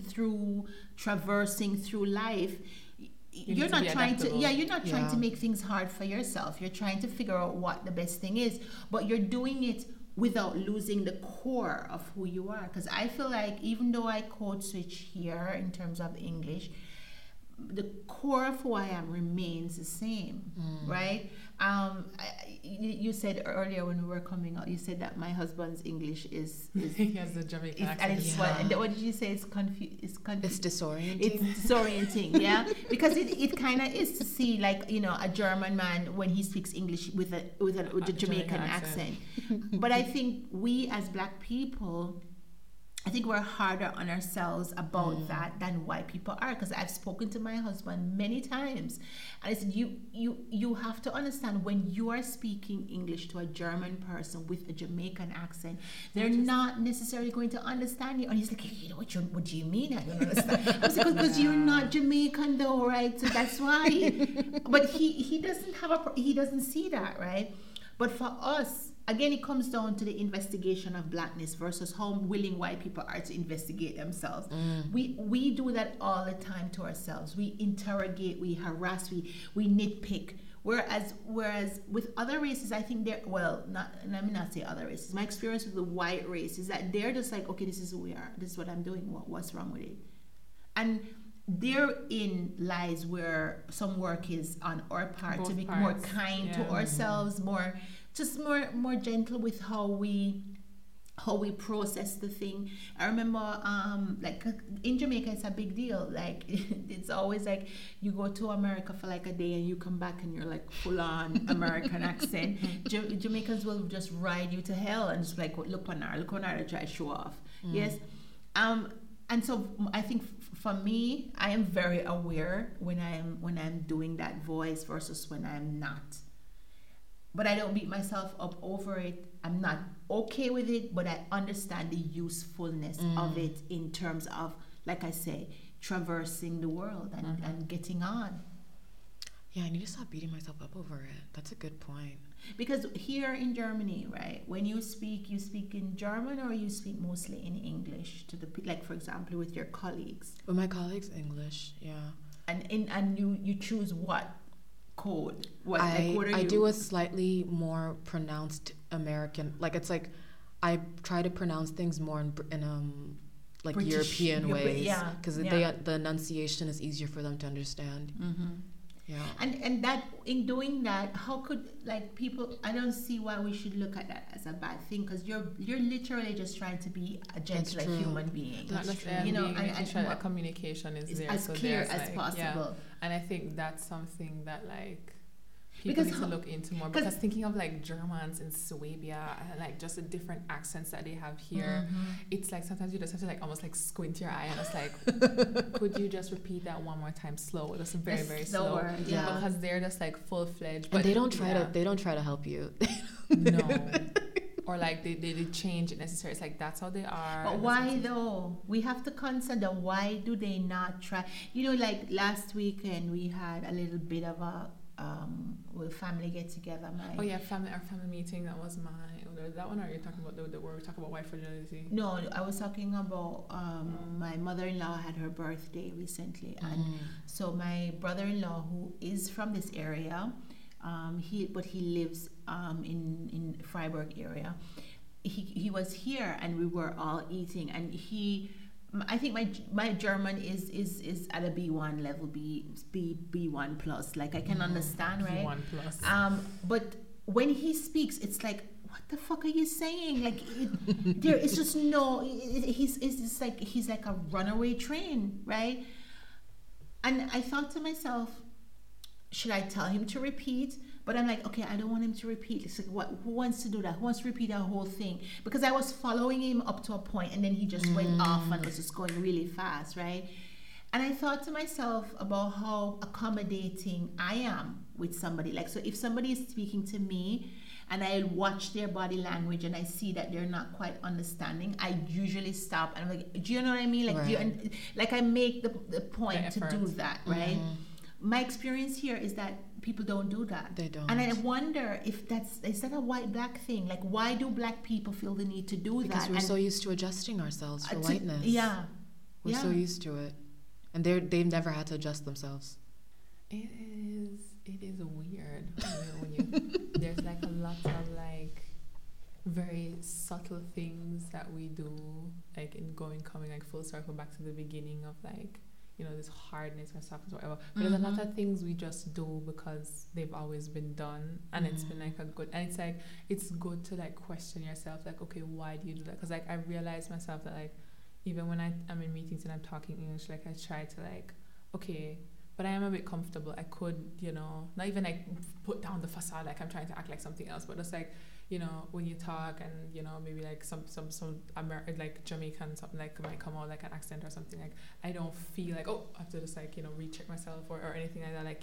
through life, you're not trying to make things hard for yourself. You're trying to figure out what the best thing is, but you're doing it without losing the core of who you are. Because I feel like even though I code switch here in terms of English, the core of who I am remains the same, right? You said earlier when we were coming out, you said that my husband's English is he has the Jamaican accent. and it's what did you say? It's disorienting. It's Disorienting, yeah, because it kind of is to see like a German man when he speaks English with a Jamaican accent. But I think we as Black people, I think we're harder on ourselves about that than white people are, because I've spoken to my husband many times and I said you have to understand, when you are speaking English to a German person with a Jamaican accent, they're not necessarily going to understand you. And he's like, what do you mean I don't understand? I was like, because you're not Jamaican though, right? So that's why. But he doesn't see that, right? But for us, again, it comes down to the investigation of Blackness versus how willing white people are to investigate themselves. We do that all the time to ourselves. We interrogate, we harass, we nitpick. Whereas with other races, I think let me not say other races. My experience with the white race is that they're just like, okay, this is who we are. This is what I'm doing. What's wrong with it? And therein lies where some work is on our part. Both to be parts. more kind to ourselves, more gentle with how we process the thing. I remember like in Jamaica it's a big deal. Like it's always like you go to America for like a day and you come back and you're like full on American accent. Jamaicans will just ride you to hell and just like look on her to try to show off. Yes. And so I think for me, I am very aware when I'm doing that voice versus when I'm not. But I don't beat myself up over it. I'm not okay with it, but I understand the usefulness of it in terms of, like I say, traversing the world and getting on. Yeah, I need to stop beating myself up over it. That's a good point. Because here in Germany, right, when you speak in German, or you speak mostly in English to the like, for example, with your colleagues. With my colleagues, English, yeah. And you choose what code? What are I you? do a slightly more pronounced American, like it's like I try to pronounce things more in like British, European ways, yeah, because the enunciation is easier for them to understand. Mm-hmm. Yeah. And that, in doing that, how could, like, people, I don't see why we should look at that as a bad thing, because you're literally just trying to be a gentle human being. That's true. You know, and that communication is there, as so clear there's, as like, possible. Yeah. And I think that's something that, like, people need to look into more, because thinking of like Germans in Swabia and like just the different accents that they have here, it's like sometimes you just have to like almost like squint your eye and it's like, could you just repeat that one more time slow? Just very, very slow. Yeah. Because they're just like full fledged. But they don't try to help you. No. Or like they change it necessarily. It's like that's how they are. But why though? We have to consider, why do they not try? You know, like last weekend we had a little bit of a family get together. Our family meeting. That was that one. Or are you talking about the where we talk about white fragility? No, I was talking about my mother-in-law had her birthday recently, and so my brother-in-law, who is from this area, he lives in Freiburg area. He was here and we were all eating, and I think my German is at a B1 level, B1 plus. Like I can understand, right? B1 plus. But when he speaks, it's like, what the fuck are you saying? Like there is just no. It's like he's like a runaway train, right? And I thought to myself, should I tell him to repeat? But I'm like, okay, I don't want him to repeat. It's like, who wants to do that? Who wants to repeat that whole thing? Because I was following him up to a point, and then he just went off and was just going really fast, right? And I thought to myself about how accommodating I am with somebody. Like, so if somebody is speaking to me and I watch their body language and I see that they're not quite understanding, I usually stop and I'm like, do you know what I mean? Like, like I make the point to do that, right? My experience here is that people don't do that. They don't. And I wonder if is that a white-black thing? Like, why do black people feel the need to do that? Because we're so used to adjusting ourselves for whiteness. Yeah. We're so used to it. And they've never had to adjust themselves. It is weird. There's like a lot of like very subtle things that we do, like in coming like full circle back to the beginning of like, you know, this hardness or softness or whatever. But there's a lot of things we just do because they've always been done, and it's been like and it's like, it's good to like question yourself, like, okay, why do you do that? Because like I realized myself that like, even when I'm in meetings and I'm talking English, like I try to like, okay, but I am a bit comfortable. I could, you know, not even like put down the facade, like I'm trying to act like something else, but it's like, you know, when you talk and, you know, maybe like some like Jamaican something like might come out like an accent or something, like I don't feel like, oh, I have to just like, you know, recheck myself or anything like that. Like,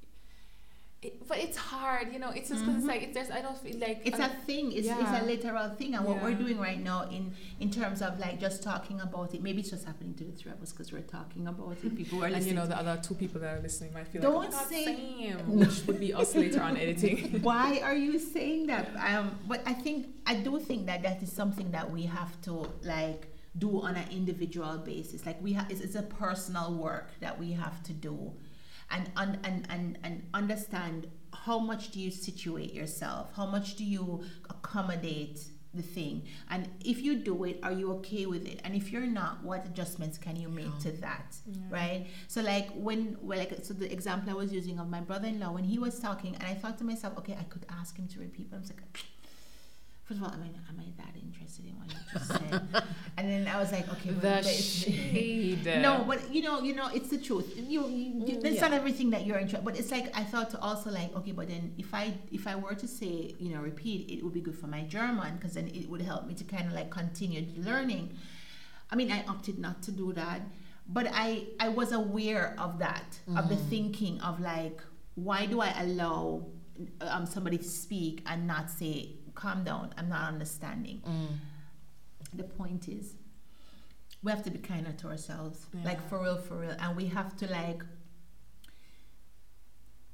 but it's hard, you know. It's just because it's like I don't feel like it's a thing. It's a literal thing, and what we're doing right now in terms of like just talking about it. Maybe it's just happening to the three of us because we're talking about it. People are listening. And you know, the other two people that are listening might feel don't like, say, which would be us later on editing. Why are you saying that? But I do think that is something that we have to like do on an individual basis. Like it's a personal work that we have to do. And understand how much do you situate yourself, how much do you accommodate the thing, and if you do it, are you okay with it, and if you're not, what adjustments can you make to that, right? So like so the example I was using of my brother-in-law, when he was talking, and I thought to myself, okay, I could ask him to repeat, but I was like, first of all, am I that interested in what you just said? And then I was like, okay, the shade. No, but you know, it's the truth. It's not everything that you're interested. But it's like I thought to also like, okay, but then if I were to say, you know, repeat, it would be good for my German, because then it would help me to kind of like continue learning. I mean, I opted not to do that, but I was aware of that, of the thinking of like, why do I allow somebody to speak and not say, calm down, I'm not understanding. The point is, we have to be kinder to ourselves, like for real, and we have to like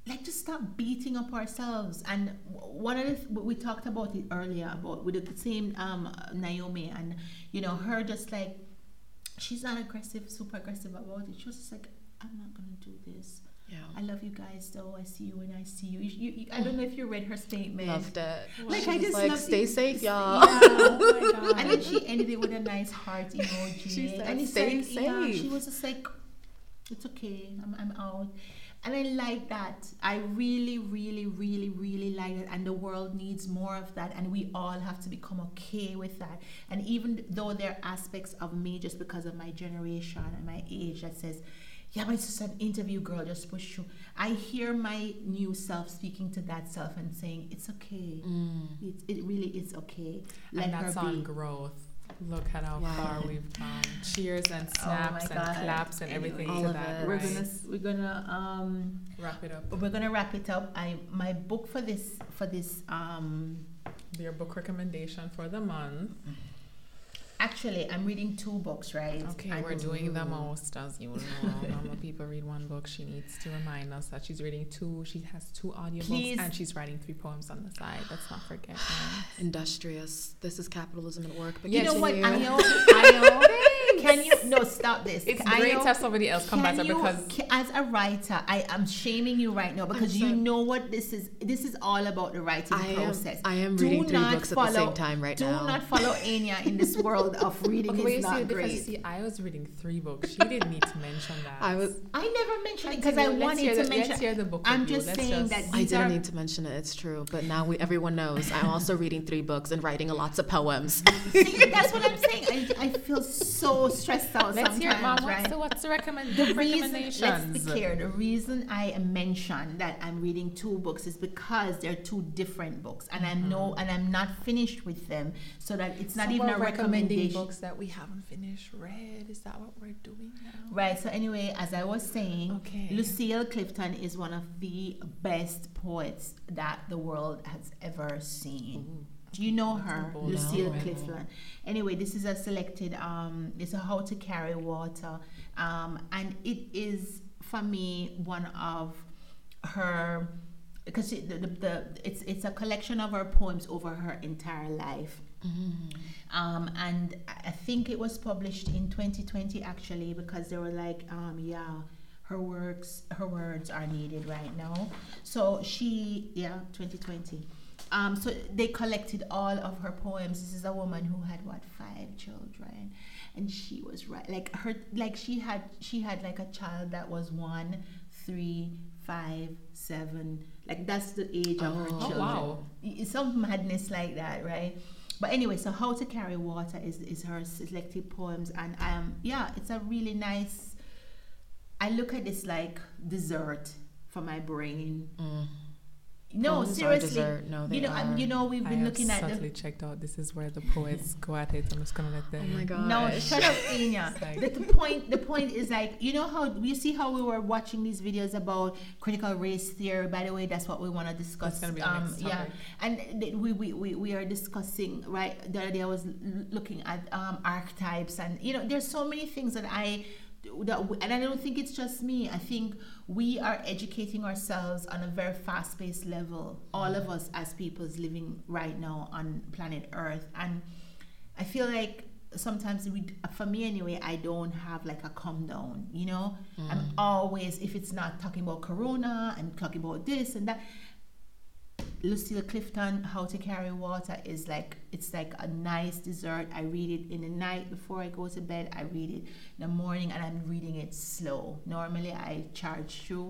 like just stop beating up ourselves. And one of the we talked about it earlier about with the same Naomi, and you know, her just like, she's not aggressive, super aggressive about it. She was just like, I'm not gonna do this. Yeah. I love you guys though. I see you when I see you. I don't know if you read her statement. Loved it. Like, She I was just like, loved stay it. safe, y'all. Yeah. Oh my God. And then she ended it with a nice heart emoji. She said, and it's "Stay like, yeah, safe." she was just like, it's okay. I'm out. And I like that. I really, really, really, really like it. And the world needs more of that. And we all have to become okay with that. And even though there are aspects of me, just because of my generation and my age, that says, yeah, but it's just an interview, girl, just push through. I hear my new self speaking to that self and saying, it's okay. It really is okay. Let And her that's be. on growth. Look at how Wow. far we've come. Cheers and Oh my snaps and God. claps and everything All to of that. it. We're right? gonna Wrap it up. we're gonna wrap it up. My book for this Your book recommendation for the month. actually I'm reading 2 books, right? Okay, And we're doing the most, as you know. Normal people read 1 book. She needs to remind us that she's reading 2. She has 2 audiobooks Please. and she's writing 3 poems on the side. Let's not forget that. Industrious. This is capitalism at work. But You know what? continue. I can you no stop this? It's I great know- to have somebody else come back can because as a writer, I am shaming you right now because I'm you sorry. know what this is. This is all about the writing process. I am Do reading 3 not books at the same time right do now. not follow Anya in this world of reading. okay, Is you see the not difference. great. See, I was reading 3 books. She didn't need to mention that. I never mentioned it because I Let's wanted hear to the- mention. Let's hear the book. I'm review. just Let's saying that I these didn't are. need to mention it. It's true. But now everyone knows. I'm also reading 3 books and writing lots of poems. See, that's what I'm saying. I feel so stressed out Let's sometimes, hear it, Mom. right? What's the The reason, let's recommendations? be clear, the reason I mentioned that I'm reading 2 books is because they're 2 different books, and I'm not finished with them, so that it's not So even we're a recommending recommendation. books that we haven't finished read. Is that what we're doing now? Right. So anyway, as I was saying, Okay. Lucille Clifton is one of the best poets that the world has ever seen. Do you know That's her, a bold Lucille statement. Clifton? Anyway, this is a selected. It's a How to Carry Water, and it is for me one of her, because it's a collection of her poems over her entire life. And I think it was published in 2020 actually, because they were like, her words are needed right now. So 2020. So they collected all of her poems. This is a woman who had 5 children, and she was she had like a child that was 1, 3, 5, 7. Like that's the age of her children. wow. It's some madness like that, right? But anyway, so How to Carry Water is her selected poems, and it's a really nice. I look at this like dessert for my brain. No, Poems are seriously. dessert. No, they are. We've I been have looking at subtly checked out. This is where the poets go at it. I'm just gonna let them. Oh my god. No, shut up, Anya. It's like- The point is like, you know how you see how we were watching these videos about critical race theory. By the way, that's what we want to discuss. That's gonna be the next topic. And we are discussing, right. The other day I was looking at archetypes, and there's so many things and I don't think it's just me. I think we are educating ourselves on a very fast-paced level, all of us as peoples living right now on planet Earth. And I feel like sometimes for me anyway, I don't have like a calm down, I'm always, if it's not talking about corona and talking about this and that. Lucille Clifton, How to Carry Water is it's like a nice dessert. I read it in the night before I go to bed. I read it in the morning, and I'm reading it slow. Normally I charge through.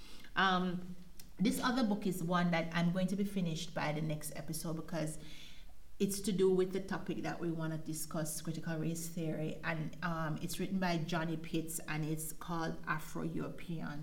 This other book is one that I'm going to be finished by the next episode, because it's to do with the topic that we want to discuss, critical race theory, and it's written by Johnny Pitts, and it's called Afropean.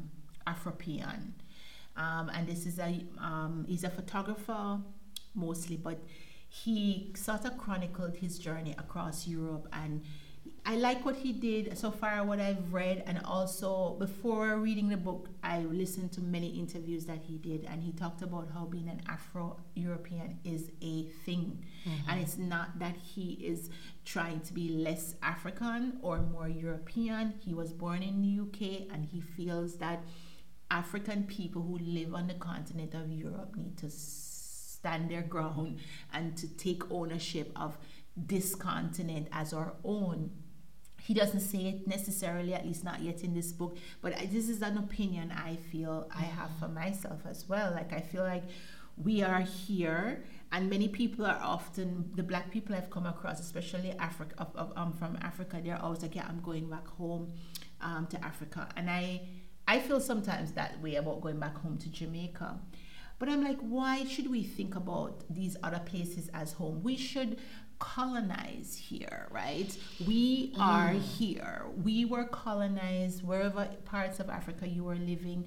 And this is he's a photographer mostly, but he sort of chronicled his journey across Europe, and I like what he did so far, what I've read. And also before reading the book, I listened to many interviews that he did, and he talked about how being an Afro-European is a thing. And it's not that he is trying to be less African or more European. He was born in the UK, and he feels that African people who live on the continent of Europe need to stand their ground and to take ownership of this continent as our own. He doesn't say it necessarily, at least not yet in this book, but this is an opinion I feel I have for myself as well. Like, I feel like we are here, and many people are often, the black people I've come across, especially Africa, from Africa, they're always like, yeah, I'm going back home to Africa. And I feel sometimes that way about going back home to Jamaica. But I'm like, why should we think about these other places as home? We should colonize here, right? We are here. We were colonized wherever parts of Africa you were living.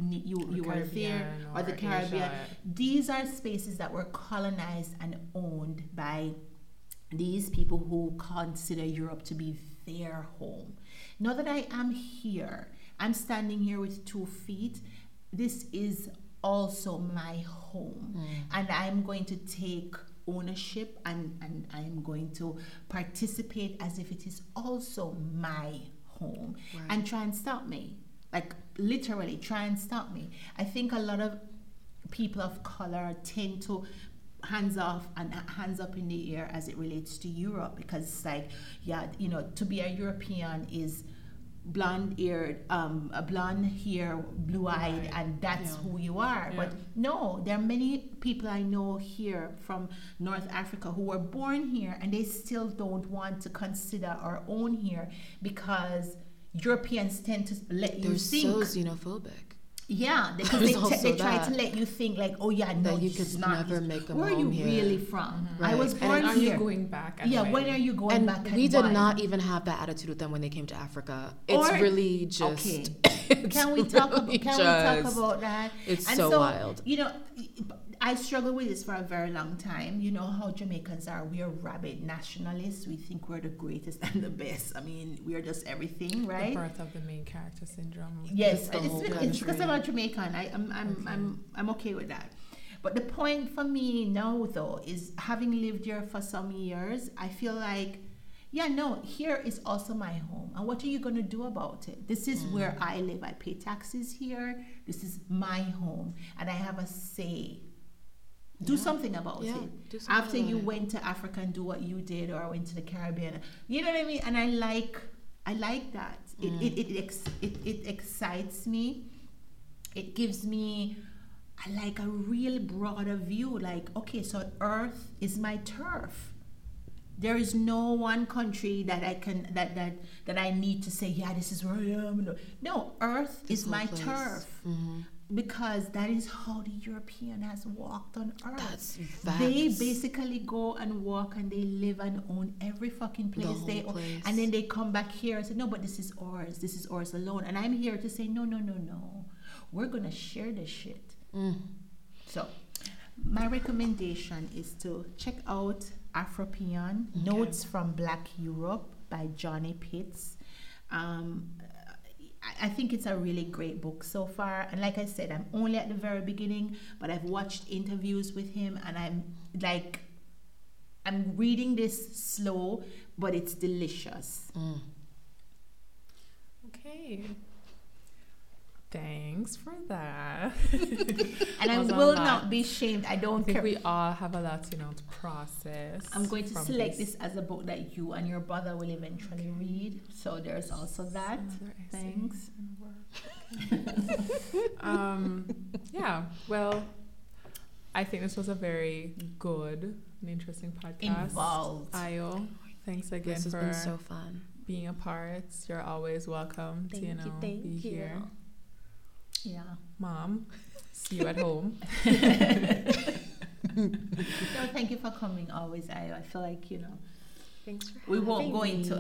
You were there, or the Caribbean. Asia. These are spaces that were colonized and owned by these people who consider Europe to be their home. Now that I am here, I'm standing here with 2 feet. This is also my home, and I'm going to take ownership, and I'm going to participate as if it is also my home, and try and stop me. Like, literally try and stop me. I think a lot of people of color tend to hands off and hands up in the air as it relates to Europe, because it's like, yeah, you know, to be a European is blonde-haired, a blonde hair, blue-eyed, and that's who you are. But no, there are many people I know here from North Africa who were born here, and they still don't want to consider our own here, because Europeans tend to let you think. They're so xenophobic. Yeah, because they try to let you think like, oh yeah, no, that you could never make a home here. Where are you really from? Right. I was born and here. Are you going back? Anyway? Yeah, when are you going back? And we did not even have that attitude with them when they came to Africa. It's really just. Okay. Can we talk about that? It's and so wild. You know, I struggled with this for a very long time. You know how Jamaicans are. We are rabid nationalists. We think we're the greatest and the best. I mean, we are just everything, right? The birth of the main character syndrome. Yes, it's because I'm a Jamaican. I'm okay with that. But the point for me now, though, is having lived here for some years, I feel like, yeah, no, here is also my home. And what are you going to do about it? This is where I live. I pay taxes here. This is my home. And I have a say. Do something about it. After you went to Africa and do what you did, or went to the Caribbean, you know what I mean? And I like that. It excites me. It gives me like a real broader view. Like, okay, so Earth is my turf. There is no one country that I can that I need to say, yeah, this is where I am. No, Earth is my turf. Because that is how the European has walked on Earth. That's facts. They basically go and walk, and they live and own every fucking place they own. And then they come back here and say, no, but this is ours. This is ours alone. And I'm here to say, no. We're going to share this shit. So my recommendation is to check out Afropean, Notes from Black Europe by Johnny Pitts. I think it's a really great book so far. And like I said, I'm only at the very beginning, but I've watched interviews with him, and I'm reading this slow, but it's delicious. Okay. Thanks for that. And I will not be shamed. I don't care. We all have a lot, to process. I'm going to select this as a book that you and your brother will eventually read. So there's also that. Thanks. Yeah. Well, I think this was a very good and interesting podcast. Involved. Ayo, thanks again this has for been so fun. Being a part. You're always welcome to thank be you. here. Yeah. Mom, see you at home. No, thank you for coming always. I feel like, Thanks for we won't go into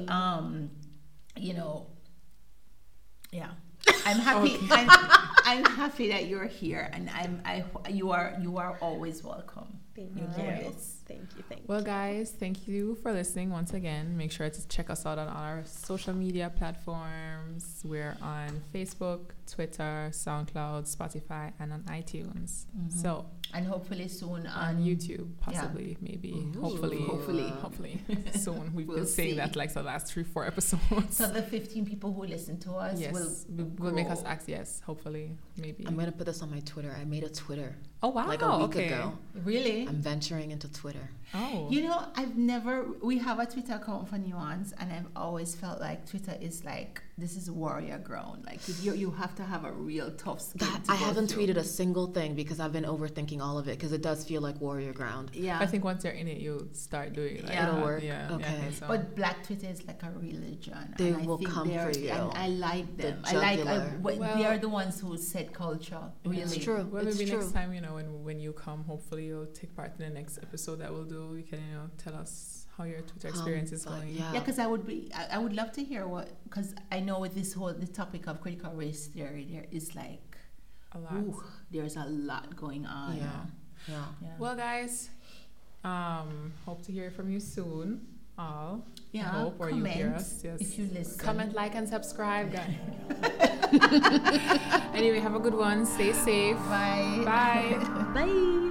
yeah. I'm happy. Okay. I'm happy that you're here, and you are always welcome. Thank you. Yes. Thank you. Well, guys, thank you for listening once again. Make sure to check us out on all our social media platforms. We're on Facebook, Twitter, SoundCloud, Spotify, and on iTunes. So, and hopefully soon on YouTube, possibly, maybe, Ooh. hopefully soon. We've We'll been saying see. that like the last 3-4 episodes. So the 15 people who listen to us will make us act. Yes, hopefully, maybe. I'm gonna put this on my Twitter. I made a Twitter Oh wow! like a week okay. ago. Really? I'm venturing into Twitter. Oh, You know, we have a Twitter account for Nuance, and I've always felt like Twitter is like, this is warrior ground. Like, you have to have a real tough skin. I haven't tweeted a single thing because I've been overthinking all of it because it does feel like warrior ground. Yeah. I think once you're in it, you'll start doing it. Like Yeah. It'll that. work. Yeah. Okay. Yeah, so. But Black Twitter is like a religion. They and I will think come they're- for you. And I like The them. jugular. Well- they are the ones who set culture. Really. It's true. Well, it's maybe true. next time, when you come, hopefully you'll take part in the next episode that we'll do. You can, tell us how your Twitter experience is going. Yeah. Yeah, because I would love to hear because I know with the topic of critical race theory, there is like, A lot. there's a lot going on. Yeah. Yeah. Yeah. Well, guys, hope to hear from you soon. All. Yeah, I hope, or you hear us. Yes. if you listen. Comment, like, and subscribe, guys. Anyway, have a good one. Stay safe. Bye. Bye. Bye.